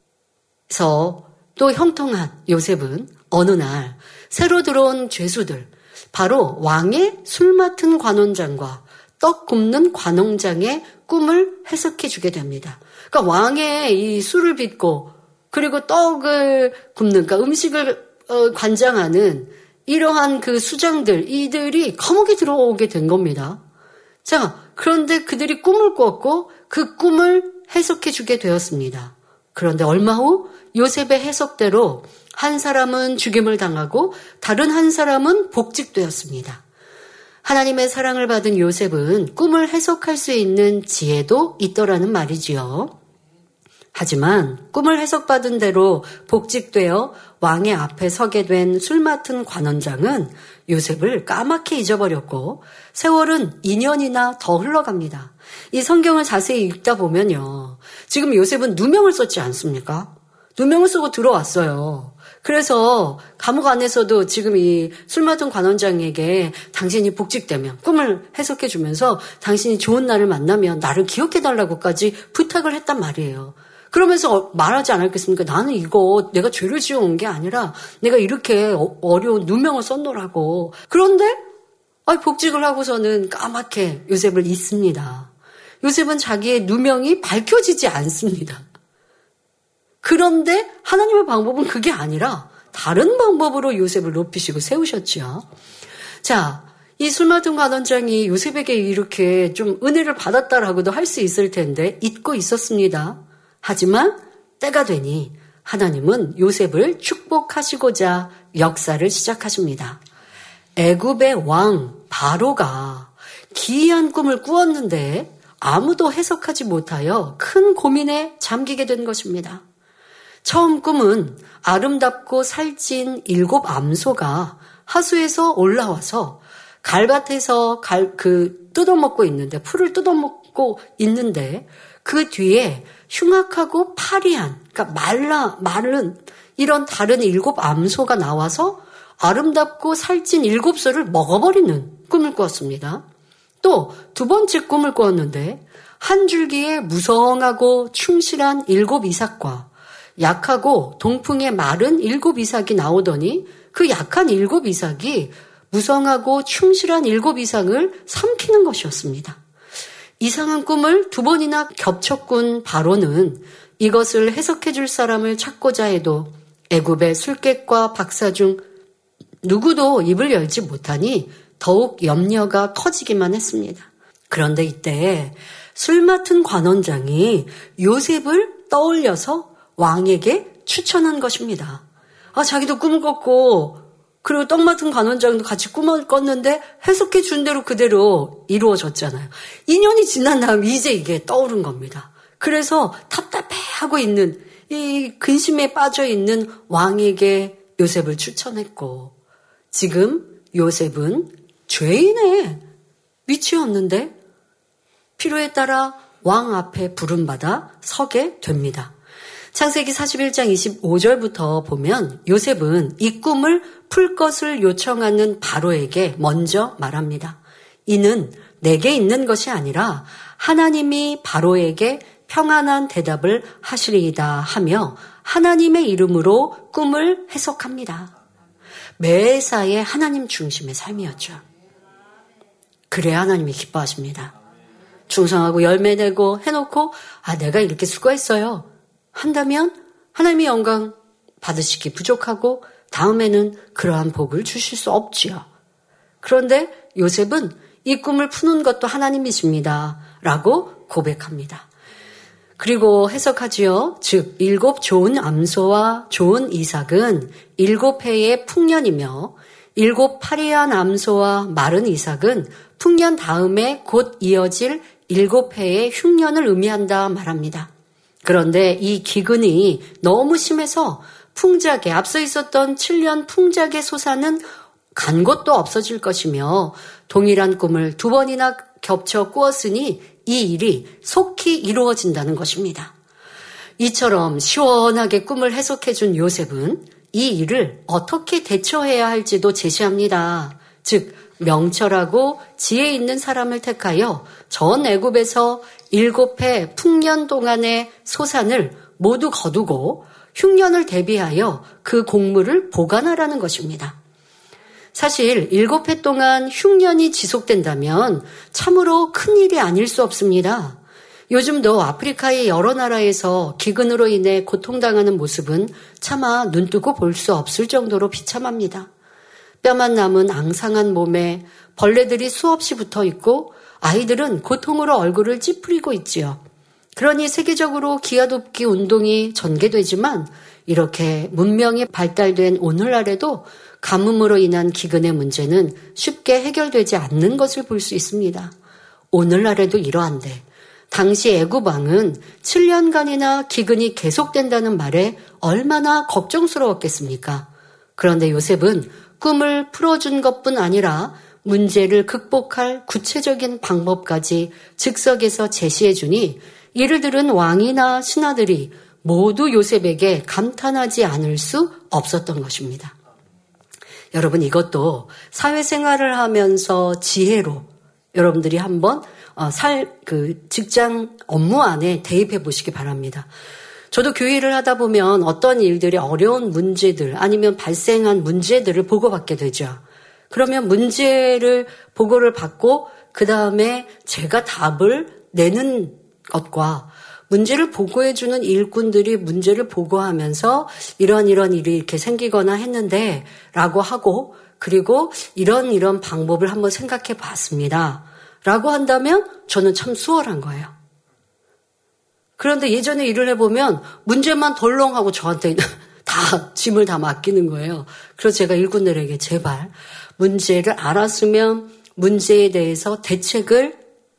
또 형통한 요셉은 어느 날 새로 들어온 죄수들, 바로 왕의 술 맡은 관원장과 떡 굽는 관원장의 꿈을 해석해 주게 됩니다. 그러니까 왕의 이 술을 빚고 그리고 떡을 굽는, 그러니까 음식을 어, 관장하는 이러한 그 수장들, 이들이 감옥에 들어오게 된 겁니다. 자, 그런데 그들이 꿈을 꿨고 그 꿈을 해석해 주게 되었습니다. 그런데 얼마 후 요셉의 해석대로 한 사람은 죽임을 당하고 다른 한 사람은 복직되었습니다. 하나님의 사랑을 받은 요셉은 꿈을 해석할 수 있는 지혜도 있더라는 말이지요. 하지만 꿈을 해석받은 대로 복직되어 왕의 앞에 서게 된 술 맡은 관원장은 요셉을 까맣게 잊어버렸고 세월은 이 년이나 더 흘러갑니다. 이 성경을 자세히 읽다 보면요. 지금 요셉은 누명을 썼지 않습니까? 누명을 쓰고 들어왔어요. 그래서 감옥 안에서도 지금 이 술 맡은 관원장에게 당신이 복직되면 꿈을 해석해 주면서 당신이 좋은 날을 만나면 나를 기억해 달라고까지 부탁을 했단 말이에요. 그러면서 말하지 않았겠습니까? 나는 이거 내가 죄를 지어온 게 아니라 내가 이렇게 어려운 누명을 썼노라고. 그런데 복직을 하고서는 까맣게 요셉을 잊습니다. 요셉은 자기의 누명이 밝혀지지 않습니다. 그런데 하나님의 방법은 그게 아니라 다른 방법으로 요셉을 높이시고 세우셨죠. 자, 이 술 맡은 관원장이 요셉에게 이렇게 좀 은혜를 받았다라고도 할 수 있을 텐데 잊고 있었습니다. 하지만 때가 되니 하나님은 요셉을 축복하시고자 역사를 시작하십니다. 애굽의 왕 바로가 기이한 꿈을 꾸었는데 아무도 해석하지 못하여 큰 고민에 잠기게 된 것입니다. 처음 꿈은 아름답고 살찐 일곱 암소가 하수에서 올라와서 갈밭에서 갈, 그 뜯어먹고 있는데 풀을 뜯어먹고 있는데 그 뒤에 흉악하고 파리한, 그러니까 말라 마른 이런 다른 일곱 암소가 나와서 아름답고 살찐 일곱 소를 먹어버리는 꿈을 꾸었습니다. 또 두 번째 꿈을 꾸었는데 한 줄기에 무성하고 충실한 일곱 이삭과 약하고 동풍에 마른 일곱 이삭이 나오더니 그 약한 일곱 이삭이 무성하고 충실한 일곱 이삭을 삼키는 것이었습니다. 이상한 꿈을 두 번이나 겹쳤군 바로는 이것을 해석해 줄 사람을 찾고자 해도 애굽의 술객과 박사 중 누구도 입을 열지 못하니 더욱 염려가 커지기만 했습니다. 그런데 이때 술 맡은 관원장이 요셉을 떠올려서 왕에게 추천한 것입니다. 아, 자기도 꿈을 꿨고 그리고 떡 맡은 관원장도 같이 꿈을 꿨는데 해석해 준 대로 그대로 이루어졌잖아요. 이 년이 지난 다음 이제 이게 떠오른 겁니다. 그래서 답답해하고 있는 이 근심에 빠져 있는 왕에게 요셉을 추천했고 지금 요셉은 죄인의 위치였는데 필요에 따라 왕 앞에 부름받아 서게 됩니다. 창세기 사십일 장 이십오 절부터 보면 요셉은 이 꿈을 풀 것을 요청하는 바로에게 먼저 말합니다. 이는 내게 있는 것이 아니라 하나님이 바로에게 평안한 대답을 하시리이다 하며 하나님의 이름으로 꿈을 해석합니다. 매사에 하나님 중심의 삶이었죠. 그래야 하나님이 기뻐하십니다. 충성하고 열매내고 해놓고 아 내가 이렇게 수고했어요 한다면 하나님의 영광 받으시기 부족하고 다음에는 그러한 복을 주실 수 없지요. 그런데 요셉은 이 꿈을 푸는 것도 하나님이십니다 라고 고백합니다. 그리고 해석하지요. 즉 일곱 좋은 암소와 좋은 이삭은 일곱 해의 풍년이며 일곱 파리한 암소와 마른 이삭은 풍년 다음에 곧 이어질 일곱 해의 흉년을 의미한다 말합니다. 그런데 이 기근이 너무 심해서 풍작에 앞서 있었던 칠 년 풍작의 소사는 간 곳도 없어질 것이며 동일한 꿈을 두 번이나 겹쳐 꾸었으니 이 일이 속히 이루어진다는 것입니다. 이처럼 시원하게 꿈을 해석해준 요셉은 이 일을 어떻게 대처해야 할지도 제시합니다. 즉 명철하고 지혜 있는 사람을 택하여 전 애굽에서 일곱 해 풍년 동안의 소산을 모두 거두고 흉년을 대비하여 그 곡물을 보관하라는 것입니다. 사실 일곱 해 동안 흉년이 지속된다면 참으로 큰일이 아닐 수 없습니다. 요즘도 아프리카의 여러 나라에서 기근으로 인해 고통당하는 모습은 차마 눈뜨고 볼 수 없을 정도로 비참합니다. 뼈만 남은 앙상한 몸에 벌레들이 수없이 붙어 있고 아이들은 고통으로 얼굴을 찌푸리고 있지요. 그러니 세계적으로 기아돕기 운동이 전개되지만 이렇게 문명이 발달된 오늘날에도 가뭄으로 인한 기근의 문제는 쉽게 해결되지 않는 것을 볼 수 있습니다. 오늘날에도 이러한데 당시 애굽 왕은 칠 년간이나 기근이 계속된다는 말에 얼마나 걱정스러웠겠습니까? 그런데 요셉은 꿈을 풀어준 것뿐 아니라 문제를 극복할 구체적인 방법까지 즉석에서 제시해 주니 이를 들은 왕이나 신하들이 모두 요셉에게 감탄하지 않을 수 없었던 것입니다. 여러분, 이것도 사회생활을 하면서 지혜로 여러분들이 한번 살, 그 직장 업무 안에 대입해 보시기 바랍니다. 저도 교회를 하다 보면 어떤 일들이 어려운 문제들 아니면 발생한 문제들을 보고받게 되죠. 그러면 문제를 보고를 받고 그 다음에 제가 답을 내는 것과 문제를 보고해주는 일꾼들이 문제를 보고하면서 이런 이런 일이 이렇게 생기거나 했는데 라고 하고 그리고 이런 이런 방법을 한번 생각해 봤습니다. 라고 한다면 저는 참 수월한 거예요. 그런데 예전에 일을 해보면 문제만 덜렁하고 저한테 다 짐을 다 맡기는 거예요. 그래서 제가 일꾼들에게 제발 문제를 알았으면 문제에 대해서 대책을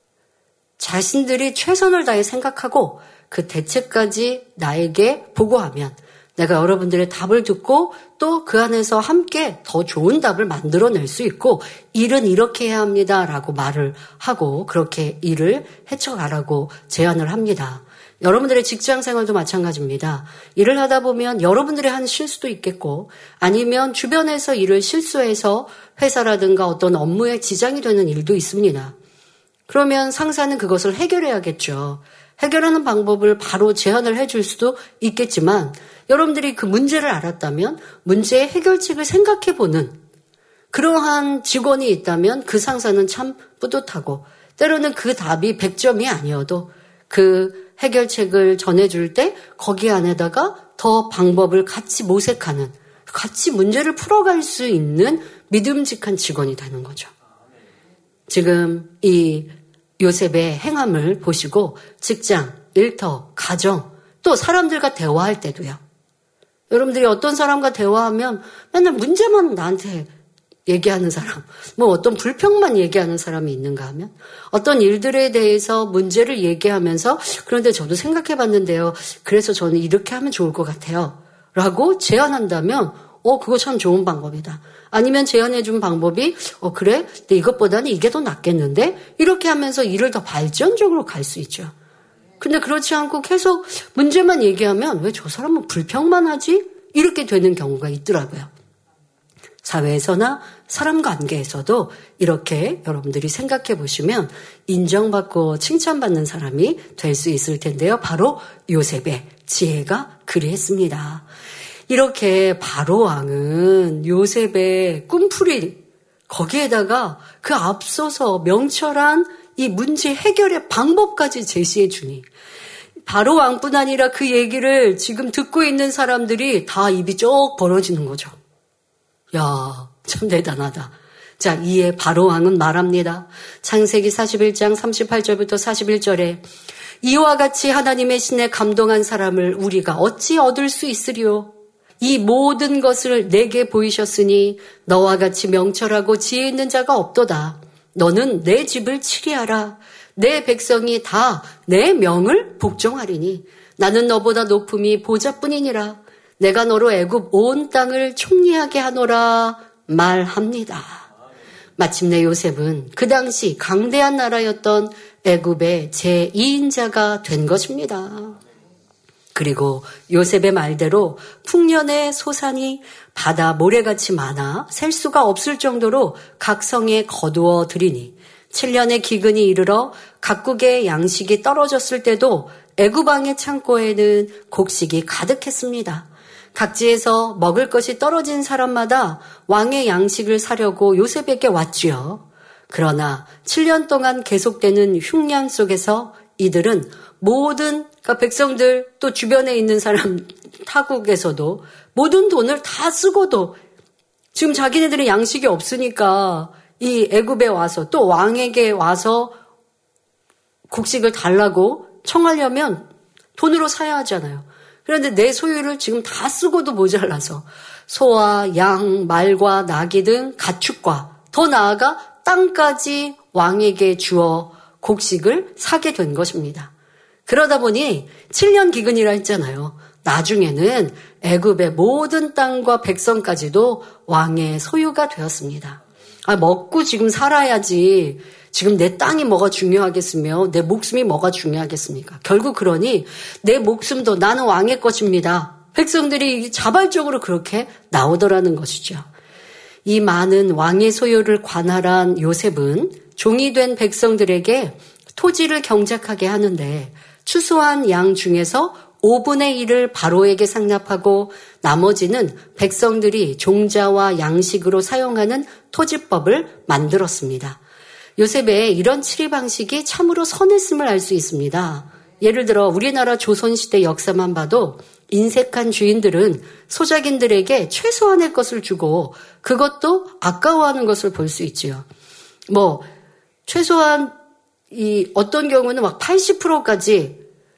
자신들이 최선을 다해 생각하고 그 대책까지 나에게 보고하면 내가 여러분들의 답을 듣고 또 그 안에서 함께 더 좋은 답을 만들어낼 수 있고 일은 이렇게 해야 합니다라고 말을 하고 그렇게 일을 헤쳐가라고 제안을 합니다. 여러분들의 직장 생활도 마찬가지입니다. 일을 하다 보면 여러분들이 한 실수도 있겠고 아니면 주변에서 일을 실수해서 회사라든가 어떤 업무에 지장이 되는 일도 있습니다. 그러면 상사는 그것을 해결해야겠죠. 해결하는 방법을 바로 제안을 해줄 수도 있겠지만 여러분들이 그 문제를 알았다면 문제의 해결책을 생각해보는 그러한 직원이 있다면 그 상사는 참 뿌듯하고 때로는 그 답이 백 점이 아니어도 그 해결책을 전해줄 때 거기 안에다가 더 방법을 같이 모색하는 같이 문제를 풀어갈 수 있는 믿음직한 직원이 되는 거죠. 지금 이 요셉의 행함을 보시고 직장, 일터, 가정, 또 사람들과 대화할 때도요. 여러분들이 어떤 사람과 대화하면 맨날 문제만 나한테 얘기하는 사람, 뭐 어떤 불평만 얘기하는 사람이 있는가 하면 어떤 일들에 대해서 문제를 얘기하면서 그런데 저도 생각해 봤는데요. 그래서 저는 이렇게 하면 좋을 것 같아요. 라고 제안한다면 어 그거 참 좋은 방법이다. 아니면 제안해 준 방법이 어 그래? 근데 이것보다는 이게 더 낫겠는데? 이렇게 하면서 일을 더 발전적으로 갈 수 있죠. 근데 그렇지 않고 계속 문제만 얘기하면 왜 저 사람은 불평만 하지? 이렇게 되는 경우가 있더라고요. 사회에서나 사람 관계에서도 이렇게 여러분들이 생각해 보시면 인정받고 칭찬받는 사람이 될 수 있을 텐데요. 바로 요셉의 지혜가 그리했습니다. 이렇게 바로 왕은 요셉의 꿈풀이 거기에다가 그 앞서서 명철한 이 문제 해결의 방법까지 제시해 주니 바로 왕뿐 아니라 그 얘기를 지금 듣고 있는 사람들이 다 입이 쭉 벌어지는 거죠. 야, 참 대단하다. 자, 이에 바로 왕은 말합니다. 창세기 사십일 장 삼십팔 절부터 사십일 절에 이와 같이 하나님의 신에 감동한 사람을 우리가 어찌 얻을 수 있으리요? 이 모든 것을 내게 보이셨으니 너와 같이 명철하고 지혜 있는 자가 없도다. 너는 내 집을 치리하라. 내 백성이 다 내 명을 복종하리니 나는 너보다 높음이 보좌뿐이니라. 내가 너로 애굽 온 땅을 총리하게 하노라 말합니다. 마침내 요셉은 그 당시 강대한 나라였던 애굽의 제이 인자가 된 것입니다. 그리고 요셉의 말대로 풍년의 소산이 바다 모래같이 많아 셀 수가 없을 정도로 각 성에 거두어 들이니 칠 년의 기근이 이르러 각국의 양식이 떨어졌을 때도 애굽 왕의 창고에는 곡식이 가득했습니다. 각지에서 먹을 것이 떨어진 사람마다 왕의 양식을 사려고 요셉에게 왔지요. 그러나 칠 년 동안 계속되는 흉년 속에서 이들은 모든 그러니까 백성들 또 주변에 있는 사람 타국에서도 모든 돈을 다 쓰고도 지금 자기네들의 양식이 없으니까 이 애굽에 와서 또 왕에게 와서 곡식을 달라고 청하려면 돈으로 사야 하잖아요. 그런데 내 소유를 지금 다 쓰고도 모자라서 소와 양, 말과 나귀 등 가축과 더 나아가 땅까지 왕에게 주어 곡식을 사게 된 것입니다. 그러다 보니 칠 년 기근이라 했잖아요. 나중에는 애굽의 모든 땅과 백성까지도 왕의 소유가 되었습니다. 아, 먹고 지금 살아야지 지금 내 땅이 뭐가 중요하겠으며 내 목숨이 뭐가 중요하겠습니까? 결국 그러니 내 목숨도 나는 왕의 것입니다. 백성들이 자발적으로 그렇게 나오더라는 것이죠. 이 많은 왕의 소유를 관할한 요셉은 종이 된 백성들에게 토지를 경작하게 하는데 추수한 양 중에서 오분의 일을 바로에게 상납하고 나머지는 백성들이 종자와 양식으로 사용하는 토지법을 만들었습니다. 요셉의 이런 치리 방식이 참으로 선했음을 알 수 있습니다. 예를 들어 우리나라 조선시대 역사만 봐도 인색한 주인들은 소작인들에게 최소한의 것을 주고 그것도 아까워하는 것을 볼 수 있지요. 뭐 최소한 이 어떤 경우는 막 팔십 퍼센트까지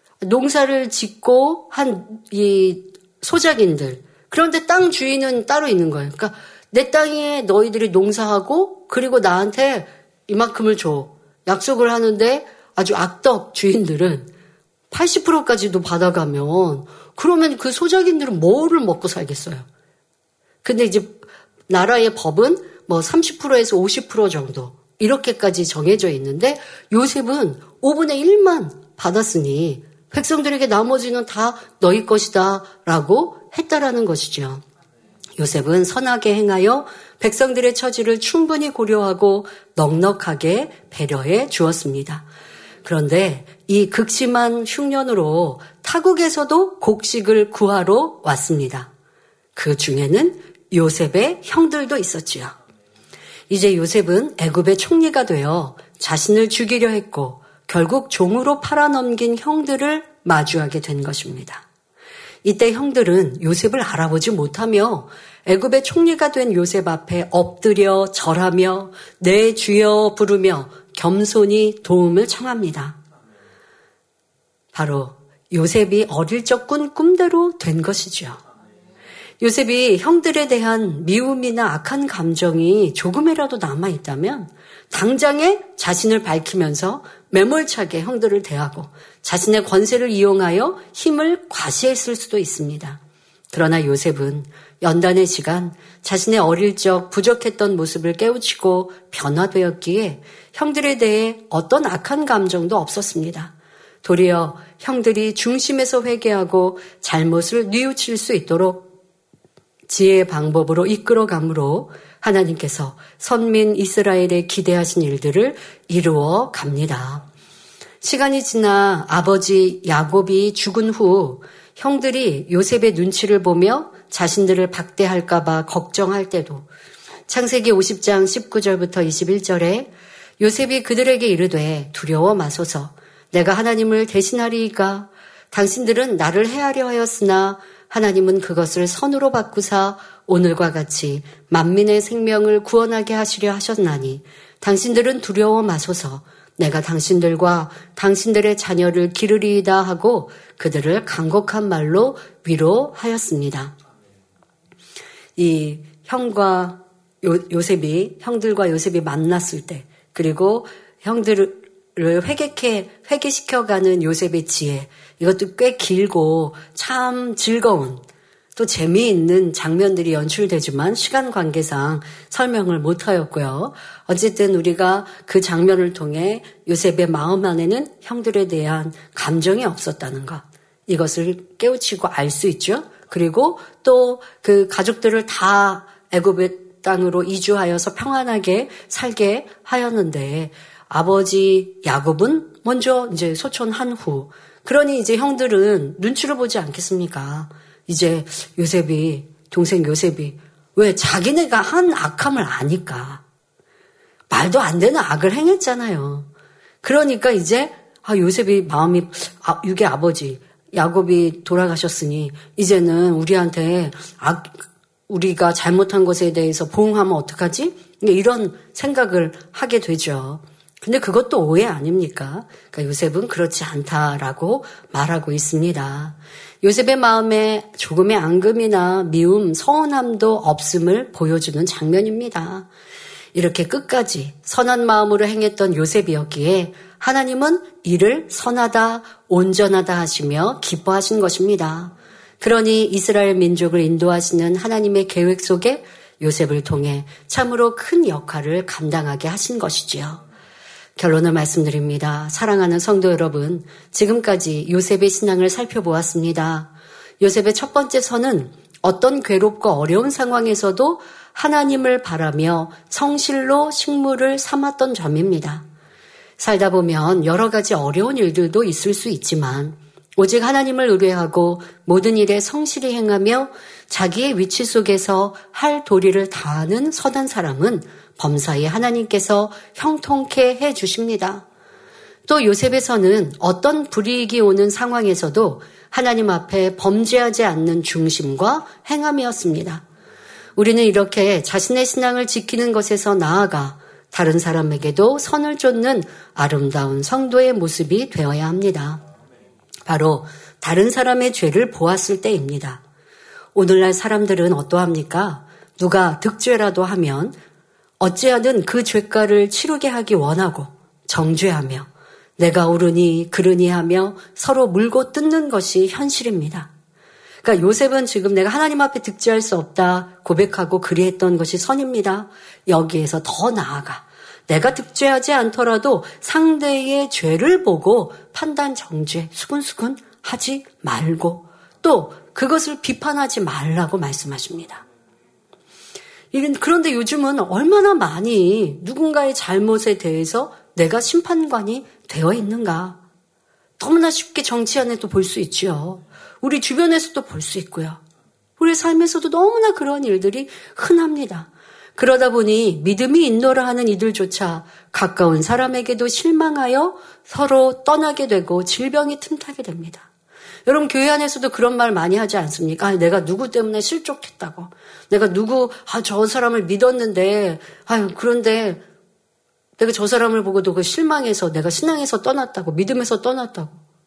농사를 짓고 한 이 소작인들. 그런데 땅 주인은 따로 있는 거예요. 그러니까 내 땅에 너희들이 농사하고 그리고 나한테 이만큼을 줘. 약속을 하는데 아주 악덕 주인들은 팔십 퍼센트까지도 받아가면 그러면 그 소작인들은 뭐를 먹고 살겠어요. 근데 이제 나라의 법은 뭐 삼십 퍼센트에서 오십 퍼센트 정도 이렇게까지 정해져 있는데 요셉은 오분의 일만 받았으니 백성들에게 나머지는 다 너희 것이다 라고 했다라는 것이죠. 요셉은 선하게 행하여 백성들의 처지를 충분히 고려하고 넉넉하게 배려해 주었습니다. 그런데 이 극심한 흉년으로 타국에서도 곡식을 구하러 왔습니다. 그 중에는 요셉의 형들도 있었지요. 이제 요셉은 애굽의 총리가 되어 자신을 죽이려 했고 결국 종으로 팔아넘긴 형들을 마주하게 된 것입니다. 이때 형들은 요셉을 알아보지 못하며 애굽의 총리가 된 요셉 앞에 엎드려 절하며 내 주여 부르며 겸손히 도움을 청합니다. 바로 요셉이 어릴 적 꾼 꿈대로 된 것이죠. 요셉이 형들에 대한 미움이나 악한 감정이 조금이라도 남아있다면 당장에 자신을 밝히면서 매몰차게 형들을 대하고 자신의 권세를 이용하여 힘을 과시했을 수도 있습니다. 그러나 요셉은 연단의 시간 자신의 어릴 적 부족했던 모습을 깨우치고 변화되었기에 형들에 대해 어떤 악한 감정도 없었습니다. 도리어 형들이 중심에서 회개하고 잘못을 뉘우칠 수 있도록 지혜의 방법으로 이끌어가므로 하나님께서 선민 이스라엘에 기대하신 일들을 이루어 갑니다. 시간이 지나 아버지 야곱이 죽은 후 형들이 요셉의 눈치를 보며 자신들을 박대할까 봐 걱정할 때도 창세기 오십 장 십구 절부터 이십일 절에 요셉이 그들에게 이르되 두려워 마소서 내가 하나님을 대신하리이까 당신들은 나를 해하려 하였으나 하나님은 그것을 선으로 바꾸사 오늘과 같이 만민의 생명을 구원하게 하시려 하셨나니 당신들은 두려워 마소서 내가 당신들과 당신들의 자녀를 기르리이다 하고 그들을 간곡한 말로 위로하였습니다. 이 형과 요, 요셉이 형들과 요셉이 만났을 때 그리고 형들을 회개케 회개시켜가는 요셉의 지혜 이것도 꽤 길고 참 즐거운 또 재미있는 장면들이 연출되지만 시간 관계상 설명을 못하였고요. 어쨌든 우리가 그 장면을 통해 요셉의 마음 안에는 형들에 대한 감정이 없었다는 것 이것을 깨우치고 알 수 있죠. 그리고 또 그 가족들을 다 애굽의 땅으로 이주하여서 평안하게 살게 하였는데 아버지 야곱은 먼저 이제 소천한 후 그러니 이제 형들은 눈치를 보지 않겠습니까? 이제 요셉이 동생 요셉이 왜 자기네가 한 악함을 아니까 말도 안 되는 악을 행했잖아요. 그러니까 이제 아 요셉이 마음이 아, 육의 아버지 야곱이 돌아가셨으니 이제는 우리한테 악 우리가 잘못한 것에 대해서 보응하면 어떡하지? 이런 생각을 하게 되죠. 근데 그것도 오해 아닙니까? 그러니까 요셉은 그렇지 않다라고 말하고 있습니다. 요셉의 마음에 조금의 앙금이나 미움, 서운함도 없음을 보여주는 장면입니다. 이렇게 끝까지 선한 마음으로 행했던 요셉이었기에 하나님은 이를 선하다, 온전하다 하시며 기뻐하신 것입니다. 그러니 이스라엘 민족을 인도하시는 하나님의 계획 속에 요셉을 통해 참으로 큰 역할을 감당하게 하신 것이지요. 결론을 말씀드립니다. 사랑하는 성도 여러분, 지금까지 요셉의 신앙을 살펴보았습니다. 요셉의 첫 번째 선은 어떤 괴롭고 어려운 상황에서도 하나님을 바라며 성실로 식물을 삼았던 점입니다. 살다 보면 여러 가지 어려운 일들도 있을 수 있지만 오직 하나님을 의뢰하고 모든 일에 성실히 행하며 자기의 위치 속에서 할 도리를 다하는 선한 사람은 범사에 하나님께서 형통케 해 주십니다. 또 요셉에서는 어떤 불이익이 오는 상황에서도 하나님 앞에 범죄하지 않는 중심과 행함이었습니다. 우리는 이렇게 자신의 신앙을 지키는 것에서 나아가 다른 사람에게도 선을 쫓는 아름다운 성도의 모습이 되어야 합니다. 바로 다른 사람의 죄를 보았을 때입니다. 오늘날 사람들은 어떠합니까? 누가 득죄라도 하면 어찌하든 그 죄가를 치르게 하기 원하고 정죄하며 내가 옳으니 그르니 하며 서로 물고 뜯는 것이 현실입니다. 그러니까 요셉은 지금 내가 하나님 앞에 득죄할 수 없다 고백하고 그리했던 것이 선입니다. 여기에서 더 나아가 내가 득죄하지 않더라도 상대의 죄를 보고 판단 정죄 수근수근 하지 말고 또 그것을 비판하지 말라고 말씀하십니다. 그런데 요즘은 얼마나 많이 누군가의 잘못에 대해서 내가 심판관이 되어 있는가. 너무나 쉽게 정치 안에도 볼 수 있지요. 우리 주변에서도 볼 수 있고요. 우리 삶에서도 너무나 그런 일들이 흔합니다. 그러다 보니 믿음이 인노라 하는 이들조차 가까운 사람에게도 실망하여 서로 떠나게 되고 질병이 틈타게 됩니다. 여러분 교회 안에서도 그런 말 많이 하지 않습니까? 아니, 내가 누구 때문에 실족했다고. 내가 누구 아, 저 사람을 믿었는데 아유 그런데 내가 저 사람을 보고도 그 실망해서 내가 신앙에서 떠났다고 믿음에서 떠났다고.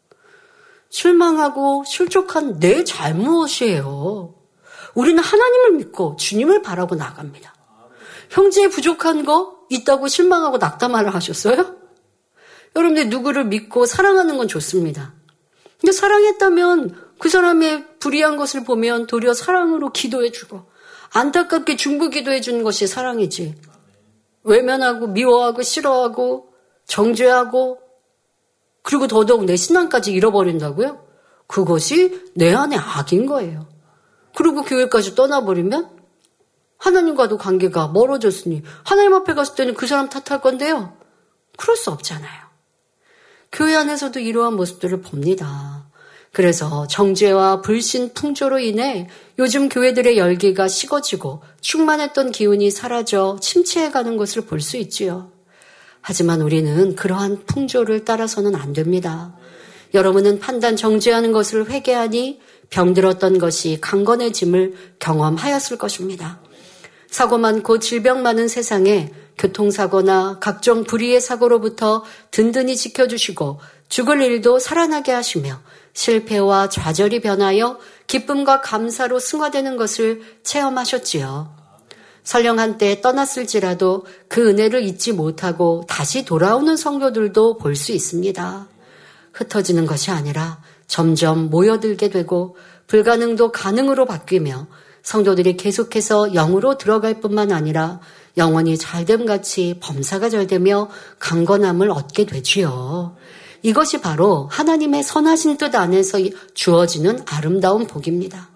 실망하고 실족한 내 잘못이에요. 우리는 하나님을 믿고 주님을 바라고 나갑니다. 형제에 부족한 거 있다고 실망하고 낙담하라 하셨어요? 여러분들 누구를 믿고 사랑하는 건 좋습니다. 근데 사랑했다면 그 사람의 불의한 것을 보면 도리어 사랑으로 기도해주고 안타깝게 중보 기도해주는 것이 사랑이지. 외면하고 미워하고 싫어하고 정죄하고 그리고 더더욱 내 신앙까지 잃어버린다고요? 그것이 내 안의 악인 거예요. 그리고 교회까지 떠나버리면 하나님과도 관계가 멀어졌으니 하나님 앞에 갔을 때는 그 사람 탓할 건데요. 그럴 수 없잖아요. 교회 안에서도 이러한 모습들을 봅니다. 그래서 정죄와 불신 풍조로 인해 요즘 교회들의 열기가 식어지고 충만했던 기운이 사라져 침체해가는 것을 볼 수 있지요. 하지만 우리는 그러한 풍조를 따라서는 안 됩니다. 여러분은 판단 정죄하는 것을 회개하니 병들었던 것이 강건해짐을 경험하였을 것입니다. 사고 많고 질병 많은 세상에 교통사고나 각종 불의의 사고로부터 든든히 지켜주시고 죽을 일도 살아나게 하시며 실패와 좌절이 변하여 기쁨과 감사로 승화되는 것을 체험하셨지요. 설령 한때 떠났을지라도 그 은혜를 잊지 못하고 다시 돌아오는 성도들도 볼 수 있습니다. 흩어지는 것이 아니라 점점 모여들게 되고 불가능도 가능으로 바뀌며 성도들이 계속해서 영으로 들어갈 뿐만 아니라 영원히 잘됨같이 범사가 잘되며 강건함을 얻게 되지요. 이것이 바로 하나님의 선하신 뜻 안에서 주어지는 아름다운 복입니다.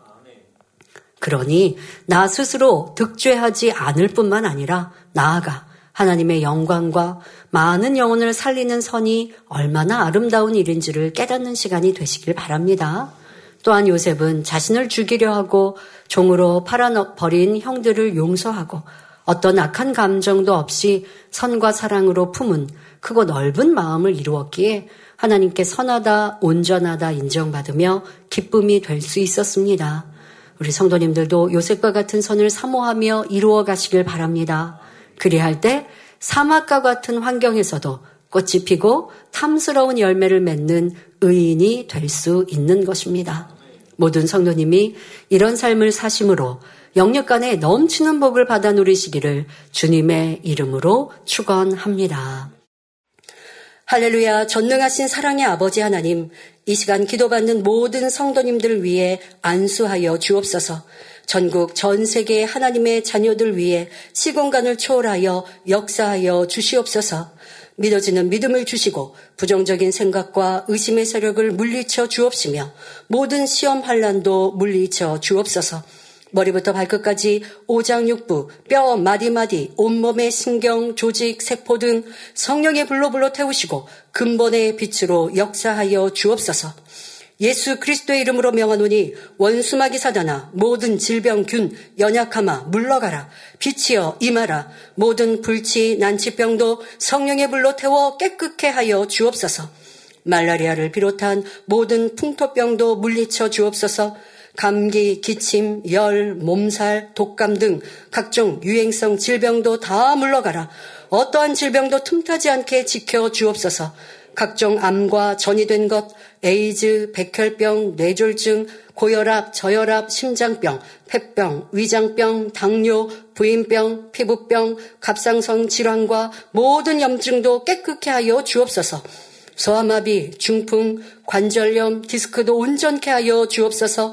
그러니 나 스스로 득죄하지 않을 뿐만 아니라 나아가 하나님의 영광과 많은 영혼을 살리는 선이 얼마나 아름다운 일인지를 깨닫는 시간이 되시길 바랍니다. 또한 요셉은 자신을 죽이려 하고 종으로 팔아버린 형들을 용서하고 어떤 악한 감정도 없이 선과 사랑으로 품은 크고 넓은 마음을 이루었기에 하나님께 선하다, 온전하다 인정받으며 기쁨이 될 수 있었습니다. 우리 성도님들도 요셉과 같은 선을 사모하며 이루어 가시길 바랍니다. 그리할 때 사막과 같은 환경에서도 꽃이 피고 탐스러운 열매를 맺는 의인이 될 수 있는 것입니다. 모든 성도님이 이런 삶을 사심으로 영육간에 넘치는 복을 받아 누리시기를 주님의 이름으로 축원합니다. 할렐루야. 전능하신 사랑의 아버지 하나님, 이 시간 기도받는 모든 성도님들을 위해 안수하여 주옵소서. 전국 전 세계 하나님의 자녀들 위해 시공간을 초월하여 역사하여 주시옵소서. 믿어지는 믿음을 주시고 부정적인 생각과 의심의 세력을 물리쳐 주옵시며 모든 시험 환난도 물리쳐 주옵소서. 머리부터 발끝까지 오장육부, 뼈 마디마디, 온몸의 신경, 조직, 세포 등 성령의 불로 불로 태우시고 근본의 빛으로 역사하여 주옵소서. 예수 그리스도의 이름으로 명하노니 원수마귀 사단아 모든 질병, 균, 연약함아 물러가라. 빛이여 임하라. 모든 불치, 난치병도 성령의 불로 태워 깨끗게 하여 주옵소서. 말라리아를 비롯한 모든 풍토병도 물리쳐 주옵소서. 감기, 기침, 열, 몸살, 독감 등 각종 유행성 질병도 다 물러가라. 어떠한 질병도 틈타지 않게 지켜 주옵소서. 각종 암과 전이된 것, 에이즈, 백혈병, 뇌졸중, 고혈압, 저혈압, 심장병, 폐병, 위장병, 당뇨, 부인병, 피부병, 갑상선 질환과 모든 염증도 깨끗게 하여 주옵소서. 소아마비, 중풍, 관절염, 디스크도 온전케 하여 주옵소서.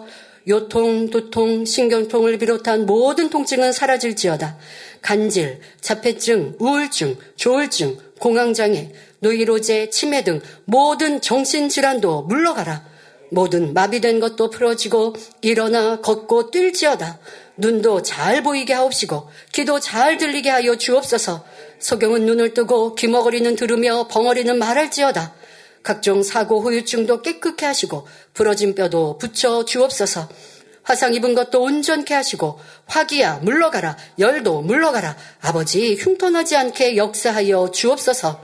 요통, 두통, 신경통을 비롯한 모든 통증은 사라질지어다. 간질, 자폐증, 우울증, 조울증, 공황장애, 노이로제, 치매 등 모든 정신질환도 물러가라. 모든 마비된 것도 풀어지고 일어나 걷고 뛸지어다. 눈도 잘 보이게 하옵시고 귀도 잘 들리게 하여 주옵소서. 소경은 눈을 뜨고 귀머거리는 들으며 벙어리는 말할지어다. 각종 사고 후유증도 깨끗게 하시고 부러진 뼈도 붙여 주옵소서. 화상 입은 것도 온전케 하시고 화기야 물러가라. 열도 물러가라. 아버지 흉터나지 않게 역사하여 주옵소서.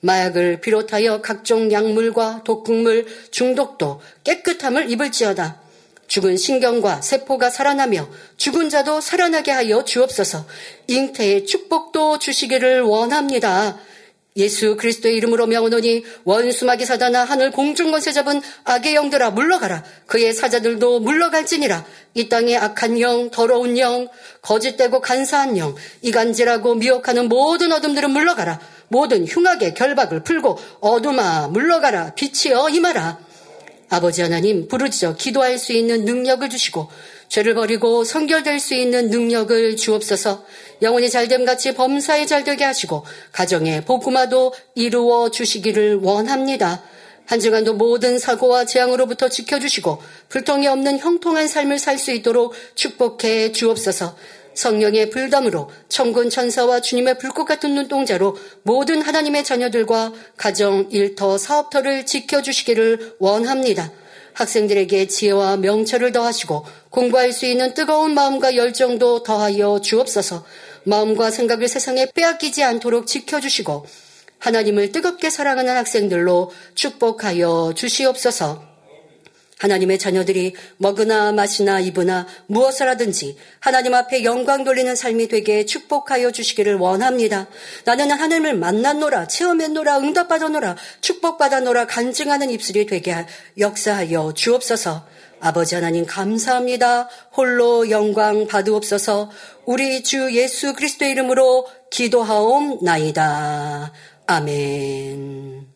마약을 비롯하여 각종 약물과 독극물 중독도 깨끗함을 입을지어다. 죽은 신경과 세포가 살아나며 죽은 자도 살아나게 하여 주옵소서. 잉태의 축복도 주시기를 원합니다. 예수 그리스도의 이름으로 명하노니 원수마귀 사단아 하늘 공중권세 잡은 악의 영들아 물러가라. 그의 사자들도 물러갈지니라. 이 땅의 악한 영, 더러운 영, 거짓되고 간사한 영, 이간질하고 미혹하는 모든 어둠들은 물러가라. 모든 흉악의 결박을 풀고 어둠아 물러가라. 빛이여 임하라. 아버지 하나님 부르짖어 기도할 수 있는 능력을 주시고 죄를 버리고 성결될 수 있는 능력을 주옵소서. 영혼이 잘됨같이 범사에 잘되게 하시고 가정의 복음화도 이루어 주시기를 원합니다. 한 주간도 모든 사고와 재앙으로부터 지켜주시고 불통이 없는 형통한 삶을 살 수 있도록 축복해 주옵소서. 성령의 불담으로 천군 천사와 주님의 불꽃 같은 눈동자로 모든 하나님의 자녀들과 가정, 일터, 사업터를 지켜주시기를 원합니다. 학생들에게 지혜와 명철을 더하시고 공부할 수 있는 뜨거운 마음과 열정도 더하여 주옵소서. 마음과 생각을 세상에 빼앗기지 않도록 지켜주시고 하나님을 뜨겁게 사랑하는 학생들로 축복하여 주시옵소서. 하나님의 자녀들이 먹으나 마시나 입으나 무엇을 하든지 하나님 앞에 영광 돌리는 삶이 되게 축복하여 주시기를 원합니다. 나는 하나님을 만났노라, 체험했노라, 응답받았노라, 축복받았노라 간증하는 입술이 되게 역사하여 주옵소서. 아버지 하나님 감사합니다. 홀로 영광 받으옵소서. 우리 주 예수 그리스도의 이름으로 기도하옵나이다. 아멘.